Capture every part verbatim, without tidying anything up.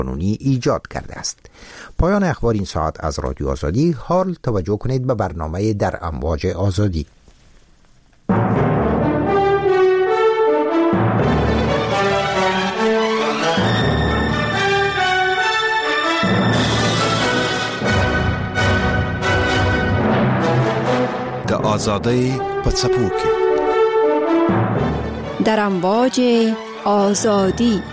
قانونی ایجاد کرده است. پایان اخبار این ساعت از رادیو آزادی. حال توجه کنید به برنامه در امواج آزادی. آزادی پڅپوکي در امواج آزادی.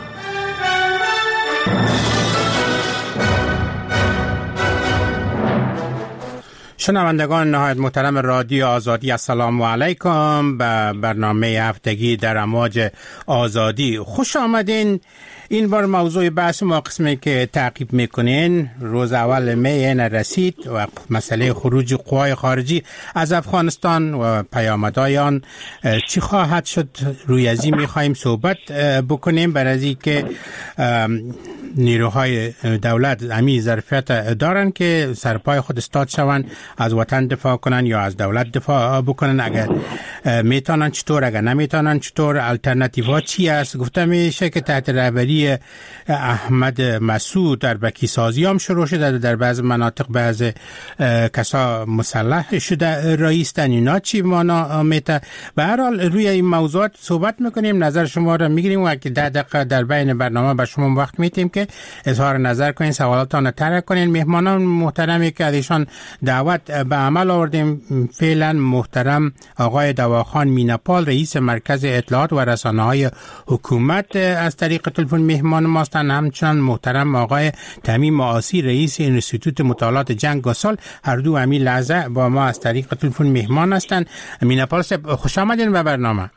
شنوندگان نهایت محترم رادیو آزادی، السلام علیکم به برنامه هفتگی در امواج آزادی. خوش آمدین. این بار موضوع بحث ما قسمی که تعقیب میکنین روز اول می رسید و مسئله خروج قوای خارجی از افغانستان و پیامدهای آن چی خواهد شد، روی ازی میخواهیم صحبت بکنیم. برای که نیروهای دولت امی ظرفیت دارن که سرپای خود استاد شوند، از وطن دفاع کنن یا از دولت دفاع بکنن. اگر میتونن چطور، اگر نمیتونن چطور، الटरनेटिव چی است؟ گفته میشه که تحت رهبری احمد مسعود در بکی سازی هم شروع شده، در بعض مناطق بعض کسا مسلح شده رئیستن. اینا چی معنا میته؟ به هر حال روی این موضوعات صحبت میکنیم، نظر شما را میگیریم و که ده دقیقه در بین برنامه به شما وقت میتیم که اظهار نظر کنین، سوالاتان طرح کنین. مهمانان محترمی که ازشان دعوت به عمل آوردیم فعلا محترم آقای دواخان میناپال، رئیس مرکز اطلاعات و رسانه‌های حکومت از طریق تلفن مهمان ماستن. همچنان محترم آقای تمیم آسی، رئیس انستیتوت مطالعات جنگ و سال، هر دو همین لحظه با ما از طریق تلفن مهمان هستند. میناپال صاحب خوش آمدین به برنامه.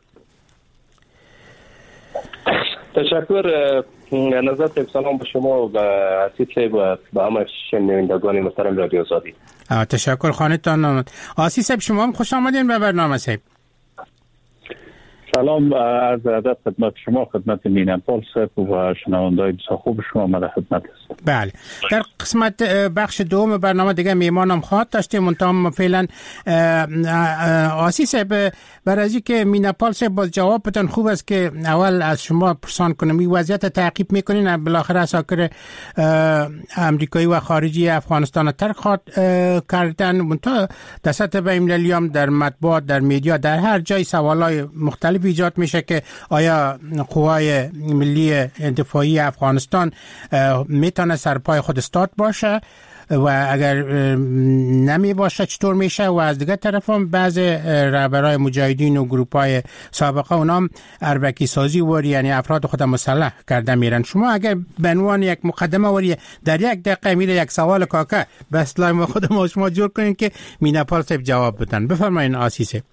تشکر. نظرت سلام به شما و به عزیز صاحب و به همه شنوندگان محترم رادیو آزادی. تشکر. خانتان آمد. آسی صاحب شما هم خوش آمدین به برنامه صاحب. سلام، عرض ادب خدمت شما، خدمت میناپال صاحب و شنوندگان بسیار خوب شما. من خدمت هستم. بله، در قسمت بخش دوم برنامه دیگه میمانم خواهد داشتیم. منتها فعلا آسی صاحب برای که میناپال صاحب باز جواب بدن، خوب است که اول از شما پرسان کنم این وضعیت تعقیب میکنین. بالاخره اساکر امریکایی و خارجی افغانستان ترخات کردن، منتها در سطح بین‌المللی هم در مطبوعات، در میدیا، در هر جای سوالای مختلف ایجاد میشه که آیا قوای ملی دفاعی افغانستان میتونه سرپای خود استاد باشه و اگر نمی باشه چطور میشه؟ و از دیگه طرف هم بعض رهبرای مجاهدین و گروپای سابقه اونام اربکی سازی وری، یعنی افراد خود مسلح کرده میرن. شما اگر به عنوان یک مقدمه وری در یک دقیقه میره یک سوال کاکا به اصطلاح ما خود ما شما جور کنین که میناپال صاحب جواب بدن. بفرمایید آسی صاحب.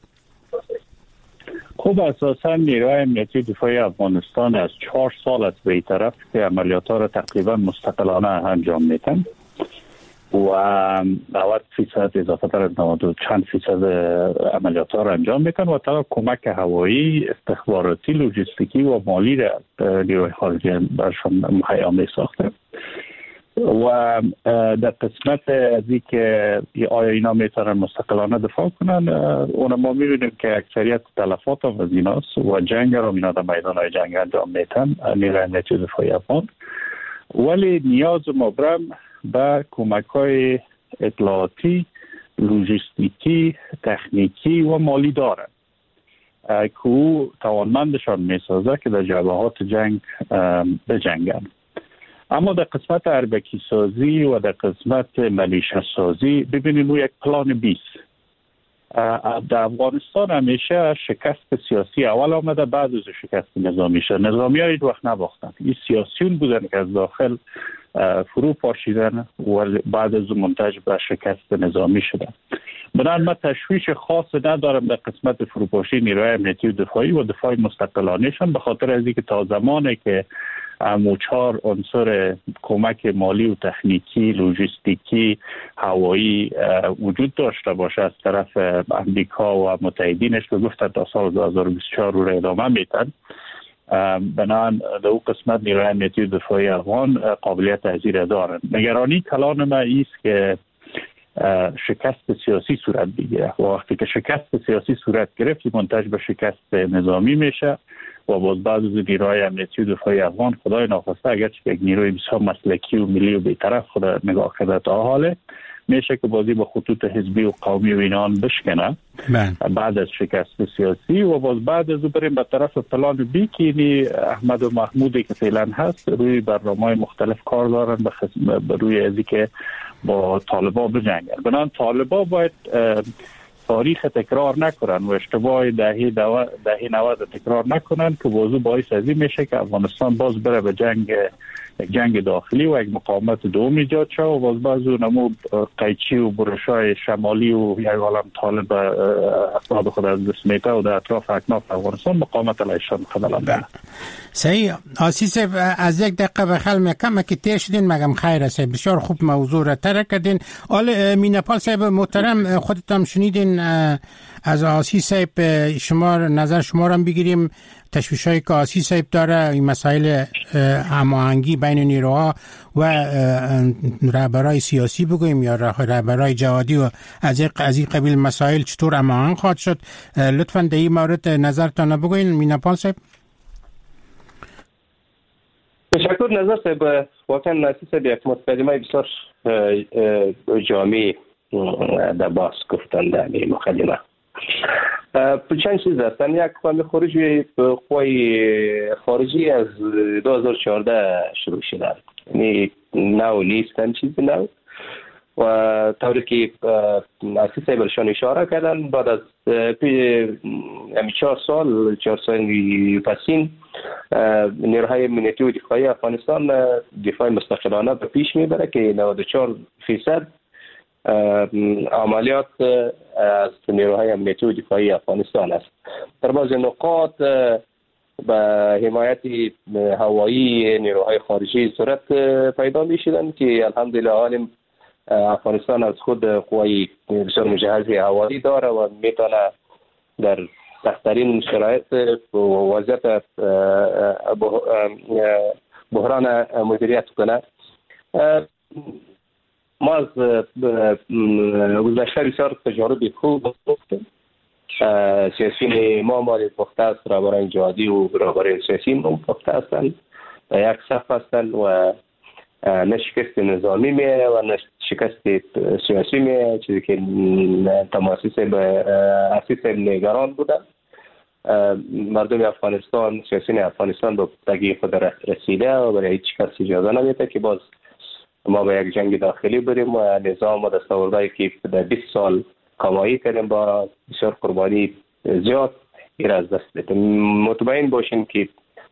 خب اساسا نیروهای امنیتی دفاعی افغانستان از چهار سال است به این طرف که عملیات ها را تقریبا مستقلانه انجام میدن و نود فیصد اضافه تر از نود و چند فیصد عملیات ها را انجام میدن و تا کمک هوایی، استخباراتی، لوجستیکی و مالی را نیروهای خارجی برشان مهیا می ساخته. و در قسمت از این که آیا اینا میتونن مستقلانه دفاع کنن، اون ما میبینیم که اکثریت تلفات هم از ایناست و جنگ را اینا در میدان های جنگ انجام میتن نیروهای امنیتی دفاعی افغان، ولی نیاز مبرم به کمک های اطلاعاتی، لوجستیکی، تکنیکی و مالی دارن که او توانمندشان میسازه که در جبهات جنگ بجنگن. اما در قسمت اربکی سازی و در قسمت ملیشه سازی ببینید او یک پلان بیست. در افغانستان همیشه شکست سیاسی اول آمده، بعد از شکست نظامی شد. نظامی ها هیچ وقت نباختن، این سیاسیون بودن که از داخل فرو پاشیدن و بعد از منتج به شکست نظامی شدن. بنابراین من تشویش خاص ندارم در قسمت فروپاشی نیروهای امنیتی و دفاعی و دفاع مستقلانهشان، به خاطر از اینکه تا زمانی که امو چهار عنصر کمک مالی و تکنیکی، لوجستیکی، هوایی وجود داشته باشه از طرف امریکا و متحدینش که گفتن تا سال دو هزار و بیست و چهار رو ادامه میتن، بنابراین در اون قسمت نیروهای امنیتی و دفاعی افغان قابلیت تحضیر دارن. نگرانی کلان ما ایست که شکست سیاسی صورت بگیره. وقتی که شکست سیاسی صورت گرفت منتج به شکست نظامی میشه و باز بعض از نیروهای امنیتی و دفاعی افغان خدای ناخواسته اگرچه یک نیروی بسیار مسلکی و ملی و بی‌طرف خود نگاه کرده تا حاله میشه که بازی با خطوط حزبی و قومی و اینان بشکنه بعد از شکست سیاسی و باز بعد از او بریم به طرف پلان بی که اینی احمد و محمودی که فعلا هست روی برنامه‌های مختلف کار دارن به خصم... روی ازی که با طالبا بجنگن. بنابراین طالبا باید تاریخ تکرار نکنن و اشتباه دهه دهه نود تکرار نکنن که موضوع باعث از این میشه که افغانستان باز بره به جنگ یک جنگ داخلی و یک مقاومت دوم ایجاد شه و باز بعض نمو قیچی و برشای شمالی و یک عالم طالب افراد خود از دست میته و در اطراف اکناف افغانستان مقاومت علیشان خدلان ده. صحیح. آسیس از یک دقیقه بخل میکم که تیر شدین مگم خیر صاحب بسیار خوب موضوع را ترک کردین. آل مینپال صاحب محترم خودتم شنیدین از آسیس صاحب شما نظر شما را بگیریم تشویش‌هایی که آسیس صاحب داره این مسائل هماهنگی بین نیروها و رهبرای سیاسی بگویم یا رهبرای جهادی و از این قبیل مسائل چطور هماهنگ خواهد شد لطفاً در این مورد نظرتان بگوین مینپال صاحب. تشکر نظر صاحب. واقعا آسیس صاحب یک مقدمه بسیار جامع در باز گفتن در این مقدمه. چند چیز هستن. یک قوم خروجی قوای خارجی از دو هزار و چهارده شروع شدن، یعنی نو نیستن چیزی نو و طوری که آسیس صاحب برشان اشاره کردن بعد از همین چهار سال چهار سال پسین نیروهای امنیتی و دفاعی افغانستان دفاع مستقلانه به پیش میبره که نود و چهار درصد عملیات از نیروهای امنیتی و دفاعی افغانستان است. در بعض نقاط به حمایت هوایی نیروهای خارجی صورت پیدا می شدن که الحمدلله عالم افغانستان از خود قوای بسیار مجهز هوایی داره و میتونه در سخت‌ترین شرایط و وضعیت بحران مدیریت کنه. ما از گذشته بسیار تجارب خوب داشتیم. سیاسیین ما مالی پخته است، رهبران جهادی و رهبران سیاسی ما پخته هستند و یک صف هستند و نه شکست نظامی میه و نه شکست سیاسی میه، چیزی که تماسیس به اساس نگران بودن. مردم افغانستان، سیاسیین افغانستان به تگی خود رسیده و برای هیچ کس اجازه نمیده که باز ما به یک جنگ داخلی بریم و نظام و دستاوردهایی که در بیست سال کمایی کردیم با بسیار قربانی زیاد این از دست بدیم. مطمئن باشین که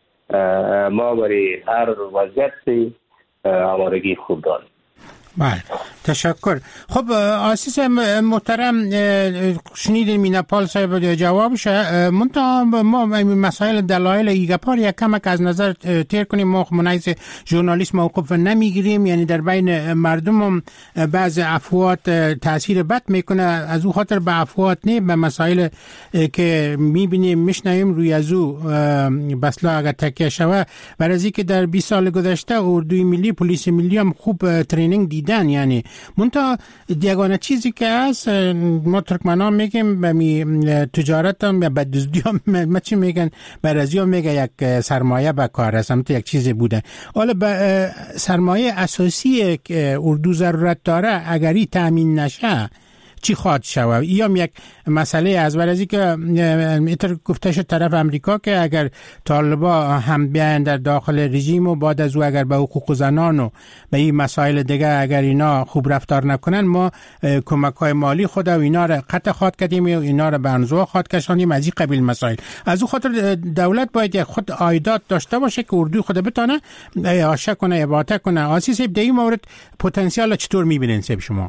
ما برای هر وضعیت آمادگی خوب داریم. بله تشکر. خب آسیس محترم شنیدین مینپال صاحب جوابش. منتها ما مسائل دلایل ایگپار یک کمک از نظر تیر کنیم. ما منایز ژورنالیست موقف نمیگیریم، یعنی در بین مردم بعض افوات تاثیر بد میکنه. از او خاطر به افوات نه به مسائل که میبینیم میشنویم روی از او بسلا اگر تکیه شوه برای از اینکه در بیست سال گذشته اردوی ملی پلیس ملی هم خوب ترینینگ دیدن. یعنی منتها یگانه چیزی که هست ما ترکمنان میگیم به تجارت هم یا بدزدی هم ما چی میگن برازی هم میگه یک سرمایه به کار هستم تو یک چیزی بوده. حالا به سرمایه اساسی که اردو ضرورت داره اگری تامین نشه چی خواهد شود؟ ایام یک مسئله از ورزی که ایتر گفته شد طرف امریکا که اگر طالبا هم بیان در داخل رژیم و بعد از او اگر به حقوق زنان و به این مسائل دیگه اگر اینا خوب رفتار نکنن ما کمک های مالی خود و اینا را قطع خواد کردیم و اینا را به انزوا خواد کشانیم از این قبیل مسائل. از او خاطر دولت باید یک خود عایدات داشته باشه که اردو خود بتونه آشه کنه اباطه کنه. آسیس در این مورد پتانسیل چطور میبینین سب شما؟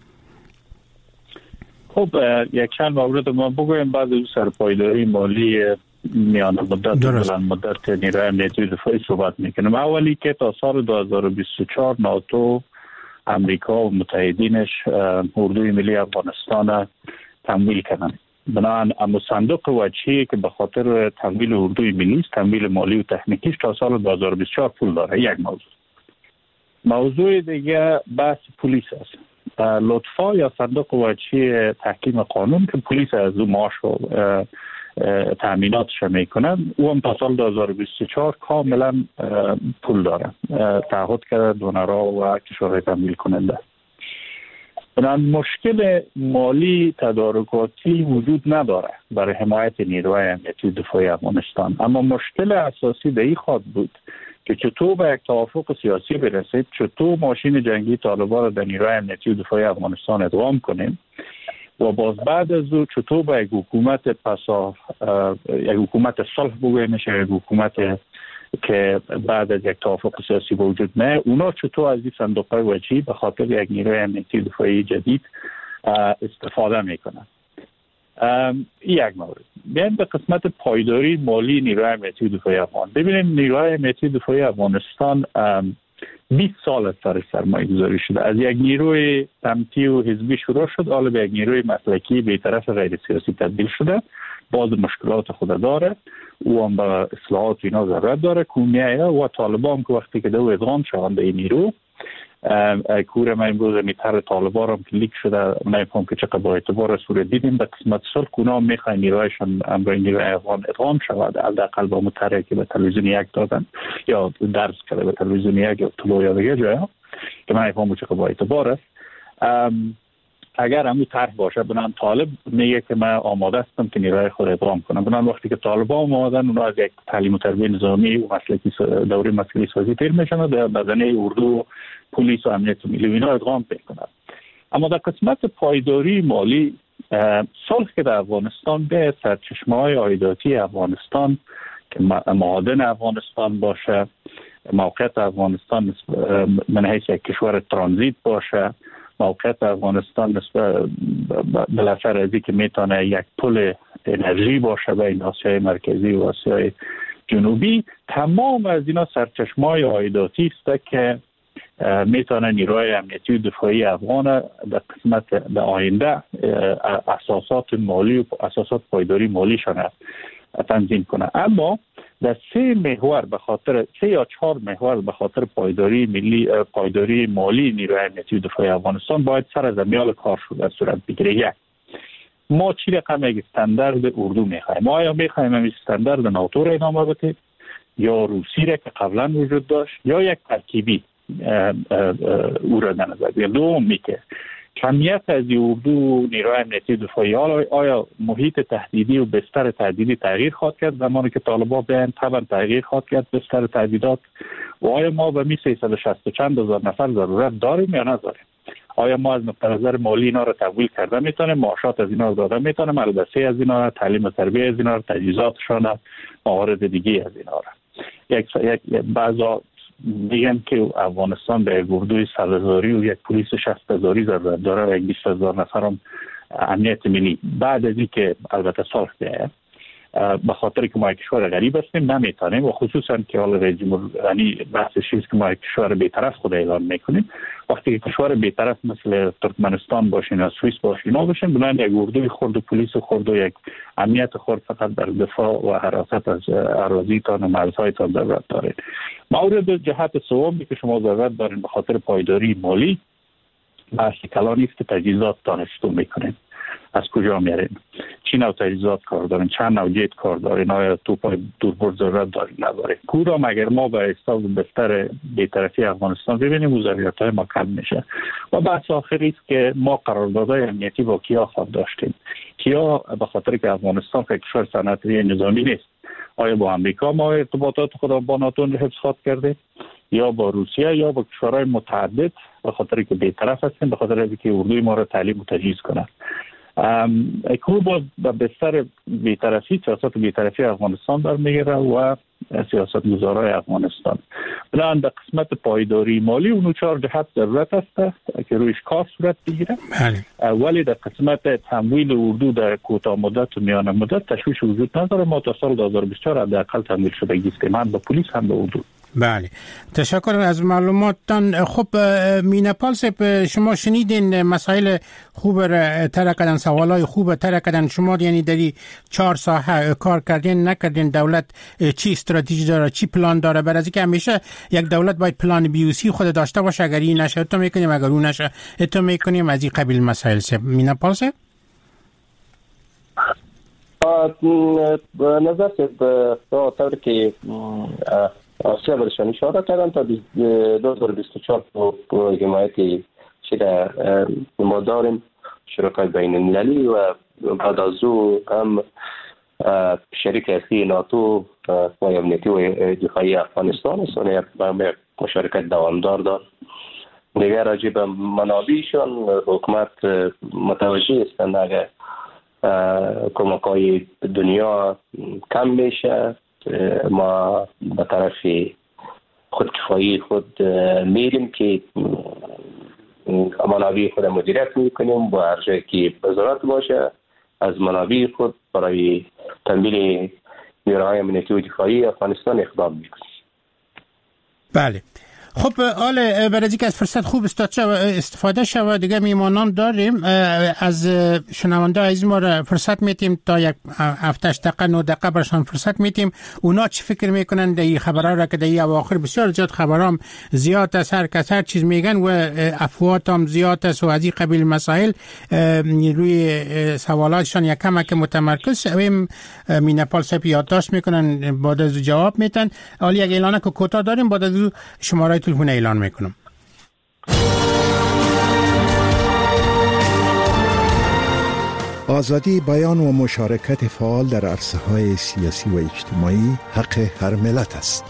خب یک چند مورد ما بگویم بعد از سرپایداری مالی میان مدت بلند مدت نیروی امنیتی و دفاعی صحبت میکنم. اولی که تا سال دو هزار و بیست و چهار ناتو، امریکا و متحدینش اردوی ملی افغانستان تمویل کردن. بنابراین اما صندوق وجهی که به خاطر تمویل اردوی ملی است، تمویل مالی و تکنیکیش تا سال دو هزار و بیست و چهار پول داره. یک موضوع. موضوع دیگه بحث پلیس است. لطفا یا صندوق واجهی تحکیم قانون که پلیس از او معاش و تأمیناتش میکنن، او هم تا سال دو هزار و بیست و چهار کاملا پول داره، تعهد کرده دونرها و کشورهای تمویل کننده. بنابراین مشکل مالی تدارکاتی وجود نداره برای حمایت نیروهای امنیتی دفاعی افغانستان، اما مشکل اساسی در این خواهد بود که چطور به یک توافق سیاسی برسید، چطور ماشین جنگی طالبان را در نیروهای امنیتی دفاعی افغانستان ادغام کنیم و باز بعد از او چطور به یک حکومت پسا یک حکومت صلح بگویمش، یک حکومت که بعد از یک توافق سیاسی وجود نه، اونا چطور از این صندوق واجهی به خاطر یک نیروی امنیتی دفاعی جدید استفاده میکنن. یک مورد. بیایم به قسمت پایداری مالی نیروی امنیتی دفاعی افغان. ببینیم نیروی امنیتی دفاعی افغانستان بیست سال از سر سرمایه گذاری شده. از یک نیروی سمتی و حزبی شروع شد، حالا به یک نیروی مسلکی بی‌طرف غیر سیاسی تبدیل شده. باز مشکلات خود داره، او هم به اصلاحات اینا ضرورت داره. کومیه و طالبان که وقتی که دو ادغام شوند این نیرو، کور ما امروز میتر طالبان هم که لیک شده، نمیفهم که چقدر با اعتبار صورت دیدیم به قسمت صلح اونا میخواه نیروهایشان امروی نیروی افغان ادغام شود، حداقل با متره که به تلویزیون یک دادن یا درس کرده به تلویزیون یک یا طلوع یا دیگه جایی که من نمیفهم چقدر با اعتبار است. اگر همون طرح باشه، بنان طالب میگه که من آماده هستم که نیروهای خود ادغام کنم. بنان وقتی که طالبان آمادن، اونا از یک تعلیم و تربیت نظامی و مسلکی دوره مسئله سازی تیر میشن و در بدنه اردو، پلیس و امنیت ملی و اینا ادغام میکنن. اما در قسمت پایداری مالی، صلح که در افغانستان به سرچشمه‌های عایداتی افغانستان که معادن افغانستان باشه، موقعیت افغانستان من حیث یک کشور ترانزیت باشه، موقعیت افغانستان نسبت بالاخره از که میتونه یک پل انرژی باشه بین آسیای مرکزی و آسیای جنوبی، تمام از اینا سرچشمه‌های عایداتی است که میتونه نیروهای امنیتی و دفاعی افغان در قسمت در آینده اساسات مالی و اساسات پایداری مالیشان تنظیم کنه. اما در سه محور به خاطر سه یا چهار محور به خاطر پایداری ملی پایداری مالی نیروی امنیتی و دفاعی افغانستان باید سر از میال کار شده صورت بگیره. یک، ما چی رقم یک استاندارد اردو میخوایم؟ ما آیا میخوایم این استاندارد ناتو را ادامه بدیم یا روسی را که قبلا وجود داشت یا یک ترکیبی او را در نظر بگیریم؟ دوم میگه کمیت از اردو نیروی امنیتی دفاعی آیا محیط تهدیدی و بستر تهدیدی تغییر خواهد کرد زمانی که طالبان بیان؟ طبعا تغییر خواهد کرد بستر تهدیدات. و آیا ما به می سیصد و شصت و چند هزار نفر ضرورت داریم یا نداریم؟ آیا ما از نقطه نظر مالی اینا رو تمویل کرده میتونیم، معاشات از اینا رو داده میتونیم، مدرسه از اینا، تعلیم و تربیت از اینا، تجهیزاتشان، موارد دیگه از اینا رو؟ یک یک بعضا میگن که افغانستان به اردوی صد هزاری و یک پلیس شصت هزاری ضرورت داره و یک بیست هزار نفر هم امنیت ملی. بعد از اینکه البته صلح بیاید، به خاطر که ما یک کشور غریب هستیم نمیتونیم، و خصوصا که حالا رژیم یعنی بحثش چیز که ما یک کشور بی‌طرف خود اعلان میکنیم، وقتی که کشور بی‌طرف مثل ترکمنستان باشین یا سوئیس باشین باشین، بنابراین یک اردوی خرد و پلیس خرد و یک امنیت خرد فقط در دفاع و حراست از اراضیتان و مرزهایتان ضرورت دارید. مورد جهت سومی که شما ضرورت دارین به خاطر پایداری مالی، بحث کلان نیست که تجهیزات دانشجو میکنین. از کجا میارین؟ چی نوع تجهیزات کار دارین؟ چند نوع جیت کار دارین؟ آیا توپ دوربرد ضرورت دارین ندارین؟ کورام اگر ما به حساب بستر بی‌طرفی افغانستان ببینیم وزارت‌های ما کم میشه. و بحث آخری است که ما قراردادهای امنیتی با کیا خواهد داشتیم؟ کیا به خاطر که افغانستان کشور صنعتی نظامی نیست، آیا با امریکا ما ارتباطات خود با ناتو حفظ خواهد کرده یا با روسیه یا با کشورهای متعدد به خاطر که بی‌طرف هستیم، به خاطر اینکه اردوی ما را تعلیم و تجهیز کنند؟ اکنون باز به بستر بی‌طرفی سیاست بی‌طرفی افغانستان در میگیره و سیاست گذارای افغانستان. بنابراین در قسمت پایداری مالی اونو چهار جهت ضرورت است که رویش کار صورت بگیره، ولی در قسمت تمویل اردو در کوتاه مدت و میان مدت تشویش وجود نداره. ما تا سال دو هزار و بیست و چهار حداقل تمویل شدگی است، هم به پلیس هم به اردو. بله، تشکر از معلوماتتان. خب مینپال صاحب، شما شنیدین مسائل خوب را طرح کردن، سوالای خوب طرح کردن. شما یعنی داری چهار ساحه کار کردین نکردین، دولت چی استراتژی داره، چی پلان داره؟ برای اینکه همیشه یک دولت باید پلان بیوسی خود داشته باشه، اگر این نشه تو میکنیم، اگر اون نشه تو میکنیم. از این قبیل مسائل صاحب. مینپال صاحب نظر صاحب طور که آسیا برشان اشاره کردن تا دو هزار و بیست و چهار با حمایت چیده ما داریم شرکای بین المللی و بعد از او هم شریک اصلی ناتو و امنیتی و دفاعی افغانستان است و یک مشارکت دوامدار دارد. دیگر راجع به منابعشان حکومت متوجه هستند اگر کمک های دنیا کم میشه ما به طرف خودکفایی خود میریم که منابع خود مدیریت میکنیم و هر جایی که ضرورت باشه از منابع خود برای تامین نیروهای امنیتی و دفاعی افغانستان اقدام میکنیم. بله. خب آله برای اینکه از فرصت خوب استفاده شود دیگه میمانان داریم. از شنونده عزیز ما را فرصت میتیم تا یک هفتش دقیقه نه دقیقه برشان فرصت میتیم. اونا چی فکر میکنن در این خبرها را که در این اواخر بسیار زیاد خبرام زیاد است، هر کس هر چیز میگن و افوات هم زیاد است و از این قبیل مسائل روی سوالاتشان یک کمک متمرکز شویم. مینپال صاحب یادداشت میکنن بعد از جواب میتن. حالا یک اعلانه که کوتاه داریم، بعد از شماره تلفن اعلان میکنم. آزادی بیان و مشارکت فعال در عرصه‌های سیاسی و اجتماعی حق هر ملت است.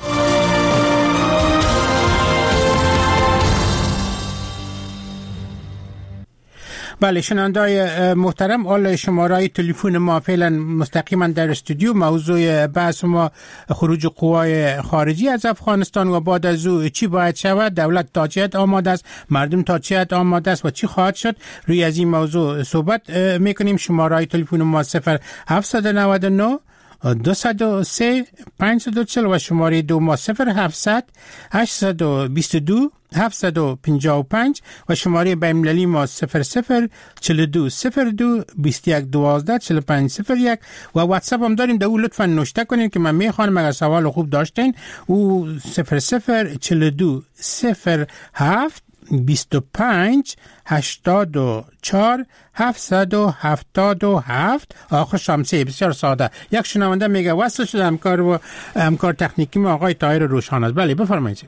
بله شنونده‌های محترم، آل شماره تلفن ما فعلا مستقیما در استودیو. موضوع بحث ما خروج قوای خارجی از افغانستان و بعد از او چی باید شود، دولت تا چه حد آماده است، مردم تا چه حد آماده است و چی خواهد شد. روی از این موضوع صحبت میکنیم. شماره تلفن ما صفر هفت نه نه دو صفر سه پنج صفر چهل و شماره دو ما صفر هفتصد هشتصد و بیست و دو هفتصد و پنجاه و پنج و شماره بین‌المللی ما صفر صفر چهل و دو صفر دو بیست و یک دوازده چهل و پنج صفر یک و واتساپ هم داریم. در اون لطفا نوشته کنین که من میخوانم اگر سوال خوب داشتین. او صفر صفر چهل و دو صفر هفت بیست و پنج هشتاد و چهار هفتصد و هفتاد و هفت آخر شامسه. بسیار ساده. یک شنونده میگه وصل شده همکار و همکار تکنیکی ما آقای طاهر روشان است. بله بفرمایید.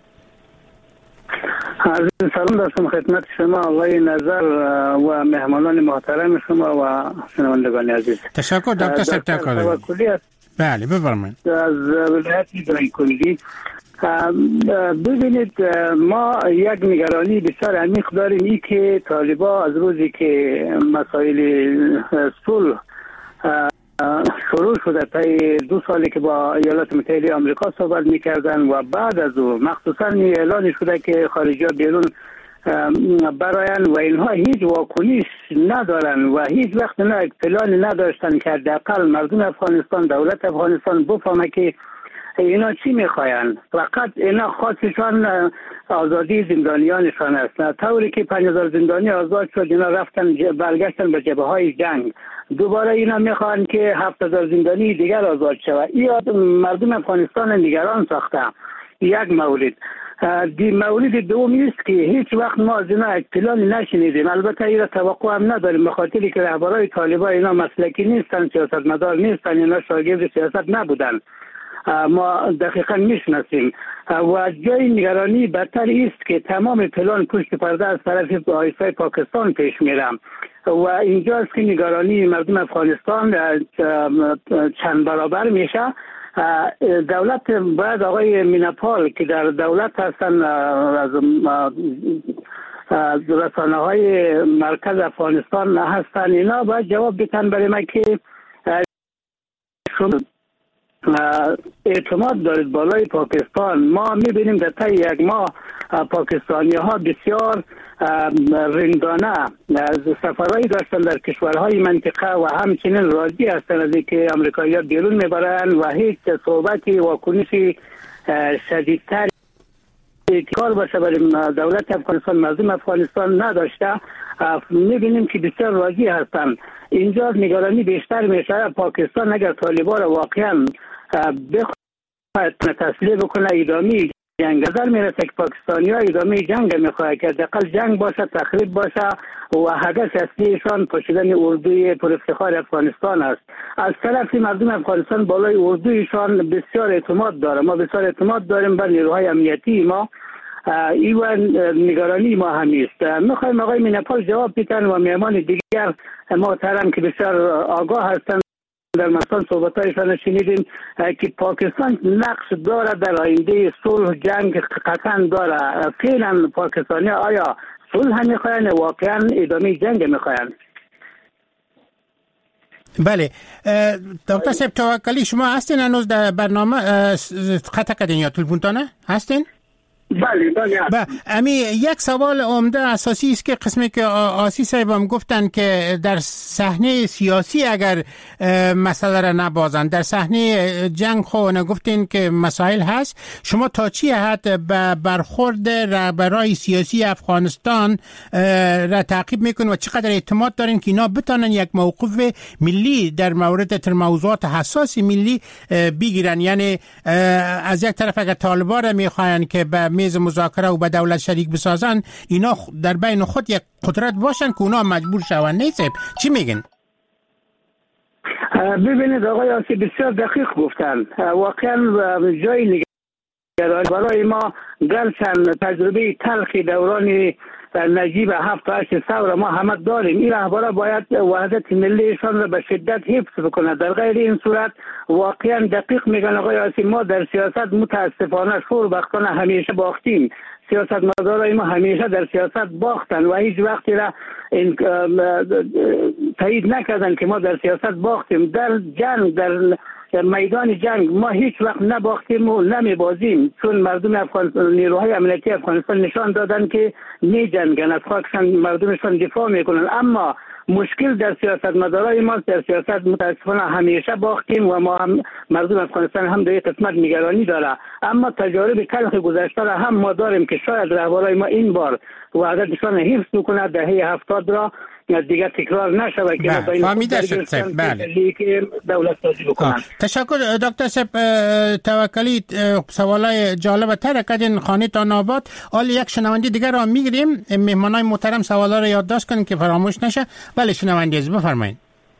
عرض سلام داشتم خدمت شما آقای نظر و مهمانان محترم شما و شنوندگان عزیز. تشکر دکتر صاحب. تشکر. بله بفرمایید. از ولایت دایکندی ببینید ما یک نگرانی بسیار عمیق داریم ای که طالبا از روزی که مسائل صلح شروع شده تا دو سالی که با ایالات متحده آمریکا صحبت میکردن و بعد از او مخصوصا اعلان شده که خارجی ها بیرون براین و اینها هیچ واکنش ندارن و هیچ وقت نه اطلاعی نداشتن که حداقل مردم افغانستان، دولت افغانستان بفهمه که اینا چی میخواین. فقط اینا خواستشان آزادی زندانیانشان است. طوری که پنج هزار زندانی آزاد شد اینا رفتن برگشتن به جبهه های جنگ. دوباره اینا میخوان که هفت هزار زندانی دیگر آزاد شود. این مردم افغانستان نگران ساخته. یک مورد. دی مورد دومی است که هیچ وقت ما از اینا اطلاعی نشنیدیم. البته اینا توقع هم نداریم به خاطری که رهبرای طالبان اینا مسلکی نیستن، سیاستمدار نیستن، اینا شاگرد سیاست نبودن. ما دقیقا میشناسیم و جای نگرانی بدتر است که تمام پلان پشت پرده از طرف آیسای پاکستان پیش میره و اینجاست که نگرانی مردم افغانستان چند برابر میشه. دولت باید آقای مینپال که در دولت هستن از رسانه های مرکز افغانستان هستن، اینا باید جواب بتن برای ما که اعتماد دارید بالای پاکستان. ما میبینیم در طی یک ماه پاکستانی ها بسیار رندانه سفرهایی داشتن در کشورهای منطقه و همچنین راضی هستند از اینکه امریکایی‌ها بیرون میبرند و هیچ صحبتی واکنشی شدیدتر کار باشه ولی دولت افغانستان مردم افغانستان نداشته. میبینیم که بسیار راضی هستند. اینجا نگرانی بیشتر میشه پاکستان اگر طالبان را واقعا بخواهد تسلیح بکنه ادامه جنگ نظر میرسه که پاکستانی ها ادامه جنگ میخواه که حداقل جنگ باشه، تخریب باشه و هدف اصلیشان پاشیدن اردوی پر افتخار افغانستان است. از طرفی مردم افغانستان بالای اردویشان بسیار اعتماد داره. ما بسیار اعتماد داریم بر نیروهای امنیتی ما. ایوان نگرانی ما همیست. میخوایم آقای مینپال جواب بیتن و میهمان دیگر محترم که بسیار آگاه هستند در مثلا صحبتایشان شنیدیم که پاکستان نقش داره در آینده صلح جنگ قطعا داره. فعلا پاکستانی آیا صلح میخواین واقعا ادامه جنگ میخواین؟ بله دکتر صاحب توکلی شما هستین هنوز در برنامه قطع کردین یا تلفنتانه هستین؟ بله بله. با امی یک سوال عمده اساسی است که قسمی که آسی صاحب هم گفتن که در صحنه سیاسی اگر مسئله را نبازن، در صحنه جنگ خو نگفتین که مسائل هست، شما تا چی حد به برخورد رهبرای سیاسی افغانستان را تعقیب میکنین و چقدر اعتماد دارین که اینا بتونن یک موقف ملی در مورد تر موضوعات حساس ملی بگیرن؟ یعنی از یک طرف اگر طالبان را میخواین که به میز مذاکره و به دولت شریک بسازن، اینا در بین خود یک قدرت باشن که اونا مجبور شون. نیست چی میگن؟ ببینید آقای آسی بسیار دقیق گفتن. واقعا جای نگرانی برای ما گرچند تجربه تلخی دوران نجیب هفت و هشت ثور ما همه داریم، این رهبرا باید وحدت ملیشان را به شدت حفظ بکنه. در غیر این صورت واقعا دقیق میگن آقای آسی ما در سیاست متاسفانه شوربختانه همیشه باختیم. سیاستمدارای ما همیشه در سیاست باختن و هیچ وقتی را این تایید نکردن که ما در سیاست باختیم. در جنگ، در میدان جنگ ما هیچ وقت نباختیم و نمیبازیم، چون مردم افغانستان، نیروهای امنیتی افغانستان نشان دادن که می جنگن، از خاکشان مردمشان دفاع میکنن. اما مشکل در سیاستمدارای ما، در سیاست متاسفانه همیشه باختیم و ما هم مردم افغانستان هم در این قسمت نگرانی داره. اما تجارب تلخ گذشته را هم ما داریم که شاید رهبرای ما این بار وحدتشان حفظ بکنه، دهه هفتاد را دیگر تکرار نشود که فهمیده شد صاحب. بله که دولت سازی بکنن. تشکر دکتر صاحب توکلی. سوالای جالب تر کردین، خانه تا آباد. حالا یک شنونده دیگر را میگیریم. مهمانای محترم سوالا را یادداشت کنین که فراموش نشه. بله شنونده عزیز بفرمایید.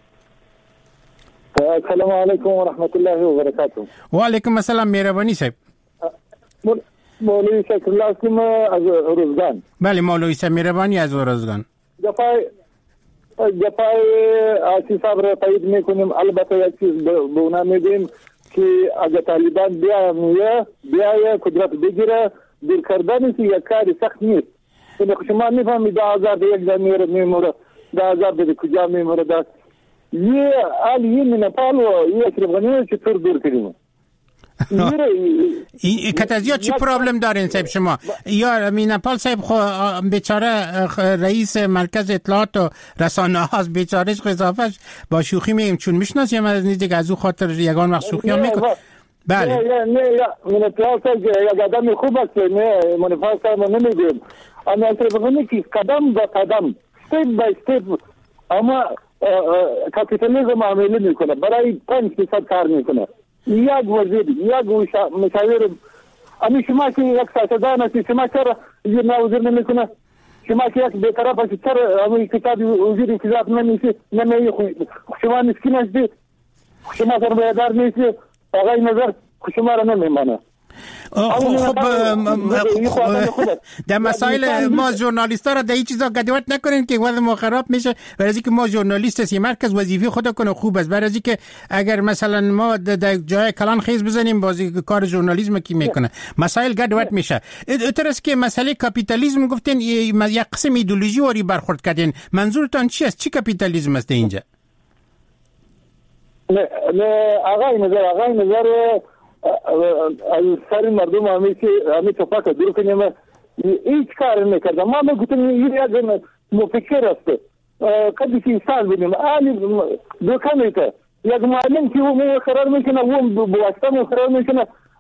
السلام علیکم و رحمت الله و برکاته. و علیکم السلام. مهربانی صاحب. مولوی شکرالله هستم از روزگان. بله مولوی صاحب مهربانی از روزگان. دفعه دفعه آسی صاحب را تایید میکنیم. البته یک چیز به اونا میدیم که اگر طالبان بیایه بیایه قدرت بگیره، دیر کردنش یک کاری سخت نیست. یعنی شما میفهمید ده هزار به یک جمعیه میموره، ده هزار به کجا میموره. ده یه آل یه منپال و یه اشرفغانی چطور دور کردیم. این کتازیا چی پرابلم دارین صاحب شما؟ یا مینپال صاحب خو بیچاره رئیس مرکز اطلاعات و رسانه هاست، بیچارهش قضافتش با شوخی میگیم چون میشناسیم از نزدیک از او خاطر یگان وقت شوخی هم میکن. بله نه نه مینپال صاحب یک آدم خوب است، نه مینپال صاحب نمیگیم، اما اشرفغانی که قدم به قدم استپ بای استپ اما کپیتالیسم عملی میکنه، برای پنج فیصد کار میکنه. یک وزیر، یک مشاور، امی شما که یک سیاستدان هستی، شما چرا وزیر نوزیر نمیکنه؟ شما که یک بیطرف هستی، چرا امی کتاب وزیر اقتصاد نمیشه؟ نمیه شما مسکین هستی، شما سرمایه‌دار نیستی، آقای نظر شما را نمیمانه. خب در مسائل ما ژورنالیست ها را در این چیزا گدوت نکنین که وضع ما خراب میشه. برای اینکه ما ژورنالیست هستیم، مرکز وظیفه خود کنه خوب است. برای اینکه اگر مثلا ما در جای کلان خیز بزنیم، بازی کار ژورنالیسم کی میکنه، مسائل گدوت میشه. اترس که مسئله کاپیتالیسم گفتین یک قسم ایدئولوژی وری برخورد کردین، منظورتان چی است؟ چی کاپیتالیسم است اینجا؟ نه نه آقای نظر آقای نظر از سری مردم همی که همی توپاک دور کنیم هیچ کار نکرده. ما میگوتیم این یک مفکر است، کدی که انسان بینیم آلی دوکان ایتا یک معلم که او قرار میکنه، او بواسطه مو قرار میکنه،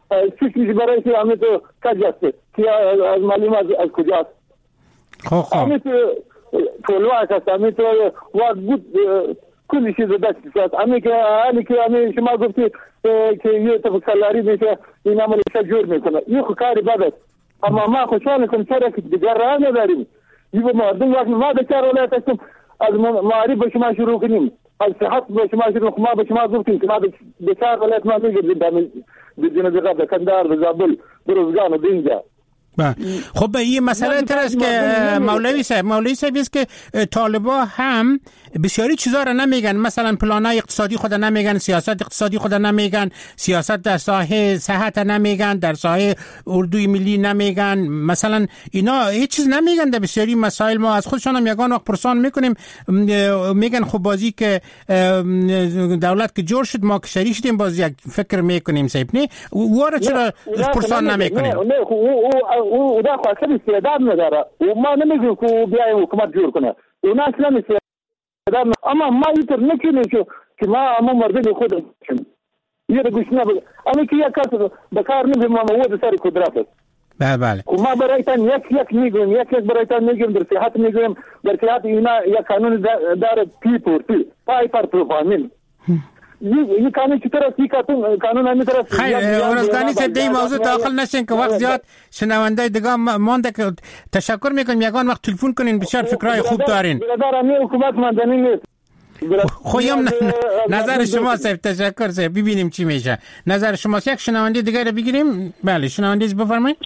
چیزی برای که همه تو کجاست که از معلوم از از کجاست. خب خب همه تو طلوع است، همه تو وقت بود کلی چیز دست است. همه که حالی که همه شما گفتی که یه تفصیلی میشه این عملش جور میکنه، یه کاری بد است. اما ما خوشحال کنم چرا که دیگر راه نداریم. یه مردم وقت ما به چهار ولایت هستیم، از معارف به شما شروع کنیم، از صحت به شما شروع کنیم. ما به شما گفتیم که ما به چهار ولایت ما میگردیم به جنوب غرب، به کندهار، به زابل، به روزگان و به اینجا. خب این مسئله تر است که مولوی صاحب مولوی صاحب است که طالبا هم بسیاری چیزا را نمیگن، مثلا پلانای اقتصادی خود نمیگن، سیاست اقتصادی خود نمیگن، سیاست در ساحه صحت نمیگن، در ساحه اردوی ملی نمیگن، مثلا اینا هیچ چیز نمیگن در بسیاری مسائل. ما از خودشان هم یگان وقت پرسان میکنیم، میگن خب بازی که دولت که جور شد ما که شریک شدیم باز یک فکر میکنیم صاحب. نه او را چرا پرسان نمیکنیم؟ نه او دا خو اصلا استعداد نداره و ما نمیگیم که بیایم حکومت جور کنه، اونا اصلا استعداد نداره. اما ما اینطور نکنیم که ما اما مردم خود کنیم یه رو گوش نبود. اما که یک کس بکار نمیم ما مواد سر قدرت است. بله بله. و ما برایتان یک یک میگویم، یک یک برایتان میگویم، در صحت میگویم، در صحت اینا یک قانون داره پی پر پی پای پر پروفامین این قانون چطور است؟ این قانون همین طرف. خیر ارزگانی صاحب در این موضوع داخل نشین که وقت زیاد شنونده دیگه مانده که تشکر میکنم. یگان وقت تلفن کنین، بسیار فکرای خوب دارین. برادر همین حکومت مندنی نیست. خویم نظر شما صاحب، تشکر صاحب. ببینیم چی میشه نظر شما. یک شنونده دیگه رو بگیریم. بله شنونده بفرمایید.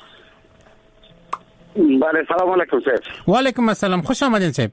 بله سلام علیکم صاحب. و علیکم السلام، خوش آمدین صاحب.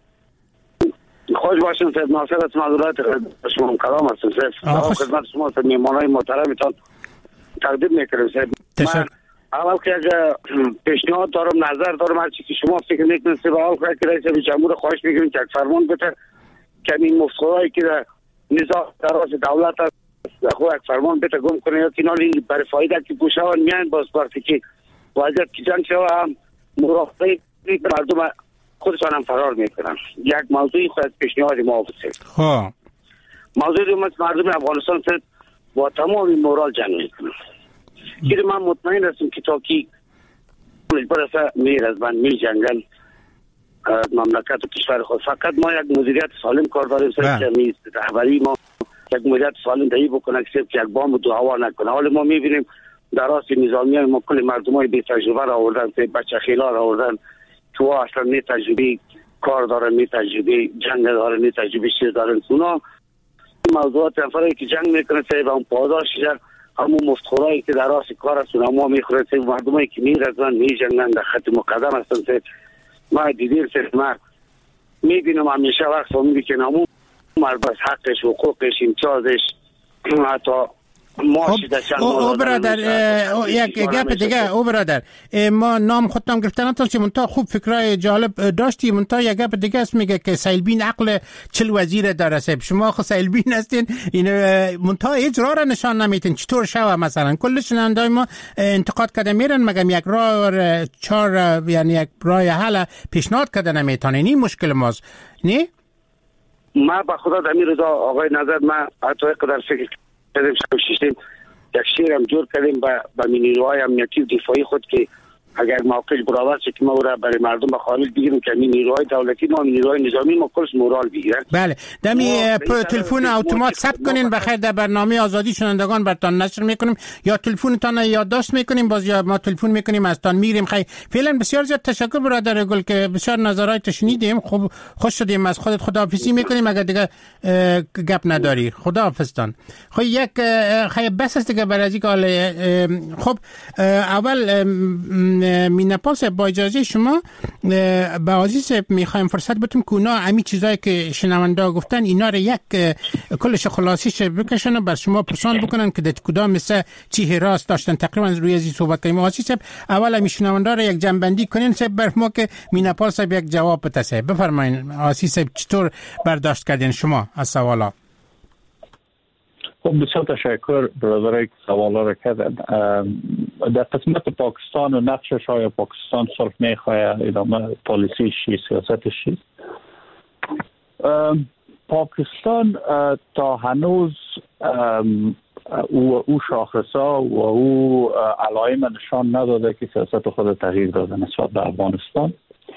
خوش باشین صاحب. ناصر از معذورات شما کلام هستم صاحب. خدمت شما و میهمانای محترمتان تقدیم میکنم صاحب. من اول که پیشنهاد دارم، نظر دارم، هر چی که شما فکر میکنید صاحب. اول که رئیس جمهور خواهش میکنیم که فرمان بده که این مفخورایی که در نظام دراز دولت است خود یک فرمان بده گم کنه یا کنالی برای فایده که گوشهان میان باز وقتی که وضعیت که جنگ شوه هم مراقبه مردم خودشان هم فرار میکنن. یک موضوعی خود پیشنهاد ما بود. ها موضوعی مثل مردم افغانستان صرف با تمام مورال جنگ میکنن. که من مطمئن هستم که تا کی برسه میر از من می جنگل مملکت و کشور خود. فقط ما یک مدیریت سالم کار داریم صرف که نیست رهبری ما یک مدیریت سالم دهی بکنه که صرف یک بام و دو هوا نکنه. حالا ما میبینیم در راست نظامی ما کل مردمای بی تجربه را آوردن، بچه خیلا را آوردن تو اصلا نه تجربه کار دارن، نه تجربه جنگ دارن، نه تجربه چیز دارن. اونا موضوعات افرادی که جنگ میکنه صاحب هم پاداش شد همون مفتخورایی که در راست کار هستن اما میخوره صاحب. مردمایی که میرزن میجنگن در خط مقدم هستن صاحب. ما دیدیم صاحب، ما میبینم همیشه وقت فهمیدی که همون مرد بس حقش، حقوقش، امتیازش حتی او, او برادر یک گپ دیگه. او برادر ما نام خودم گرفتن تا منتها خوب فکرای جالب داشتی. منتها یک گپ دیگه است میگه که سیلبین عقل چل وزیر داره صاحب. شما خو سیلبین هستین، این منتها هیچ راه را نشان نمیتین چطور شوه. مثلا کل شنوندای ما انتقاد کرده میرن مگم یک راه چهار یعنی یک راه حل پیشنهاد کرده نمیتونن. این مشکل ماست نه. ما به خدا در امیر رضا آقای نظر ما حتی قدر فکر کردیم شیشتیم یک شیر هم جور کردیم با نیروهای امنیتی و دفاعی خود که اگر موقعش برآورد شد که ما را برای مردم به خالص بگیریم که این نیروهای دولتی ما نیروهای نظامی ما کلش مورال بگیرن. بله دمی تلفن اتومات ثبت کنین بخیر در برنامه آزادی شنوندگان برتان نشر میکنیم یا تلفنتان یادداشت میکنیم باز یا ما تلفن میکنیم ازتان میگیریم. خیلی فعلا بسیار زیاد تشکر برادر گل که بسیار نظرات شنیدیم. خوب خوش شدیم. از خودت خداحافظی میکنیم اگر دیگه گپ نداری. خداحافظتان. خب یک خیلی بس است دیگه برای اینکه خب اول مینپال صاحب با اجازه شما با عزیز صاحب میخوایم فرصت بتیم که اونا همین چیزایی که شنونده گفتن اینا رو یک کلش خلاصیش بکشن و بر شما پرسان بکنن که در کدام مثل چی راست داشتن. تقریبا روی ازی صحبت کنیم. عزیز صاحب اول همین شنونده رو یک جنبندی کنین صاحب بر ما که مینپال صاحب یک جواب بده صاحب. بفرمایید عزیز صاحب چطور برداشت کردین شما از سوالا؟ خب بسیار تشکر برادرای که سوالا را کردن. در قسمت پاکستان و نقشش های پاکستان صرف میخواه ادامه پالیسی شی سیاست شی. پاکستان تا هنوز او او شاخصا و او علائم نشان نداده که سیاست خود تغییر داده نسبت به افغانستان.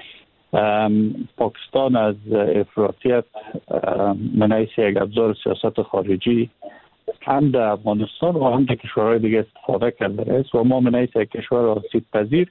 پاکستان از افراطیت من حیث یک ابزار سیاست خارجی هم در افغانستان و هم در کشورهای دیگه استفاده کرده است و ما من حیث یک کشور آسیب پذیر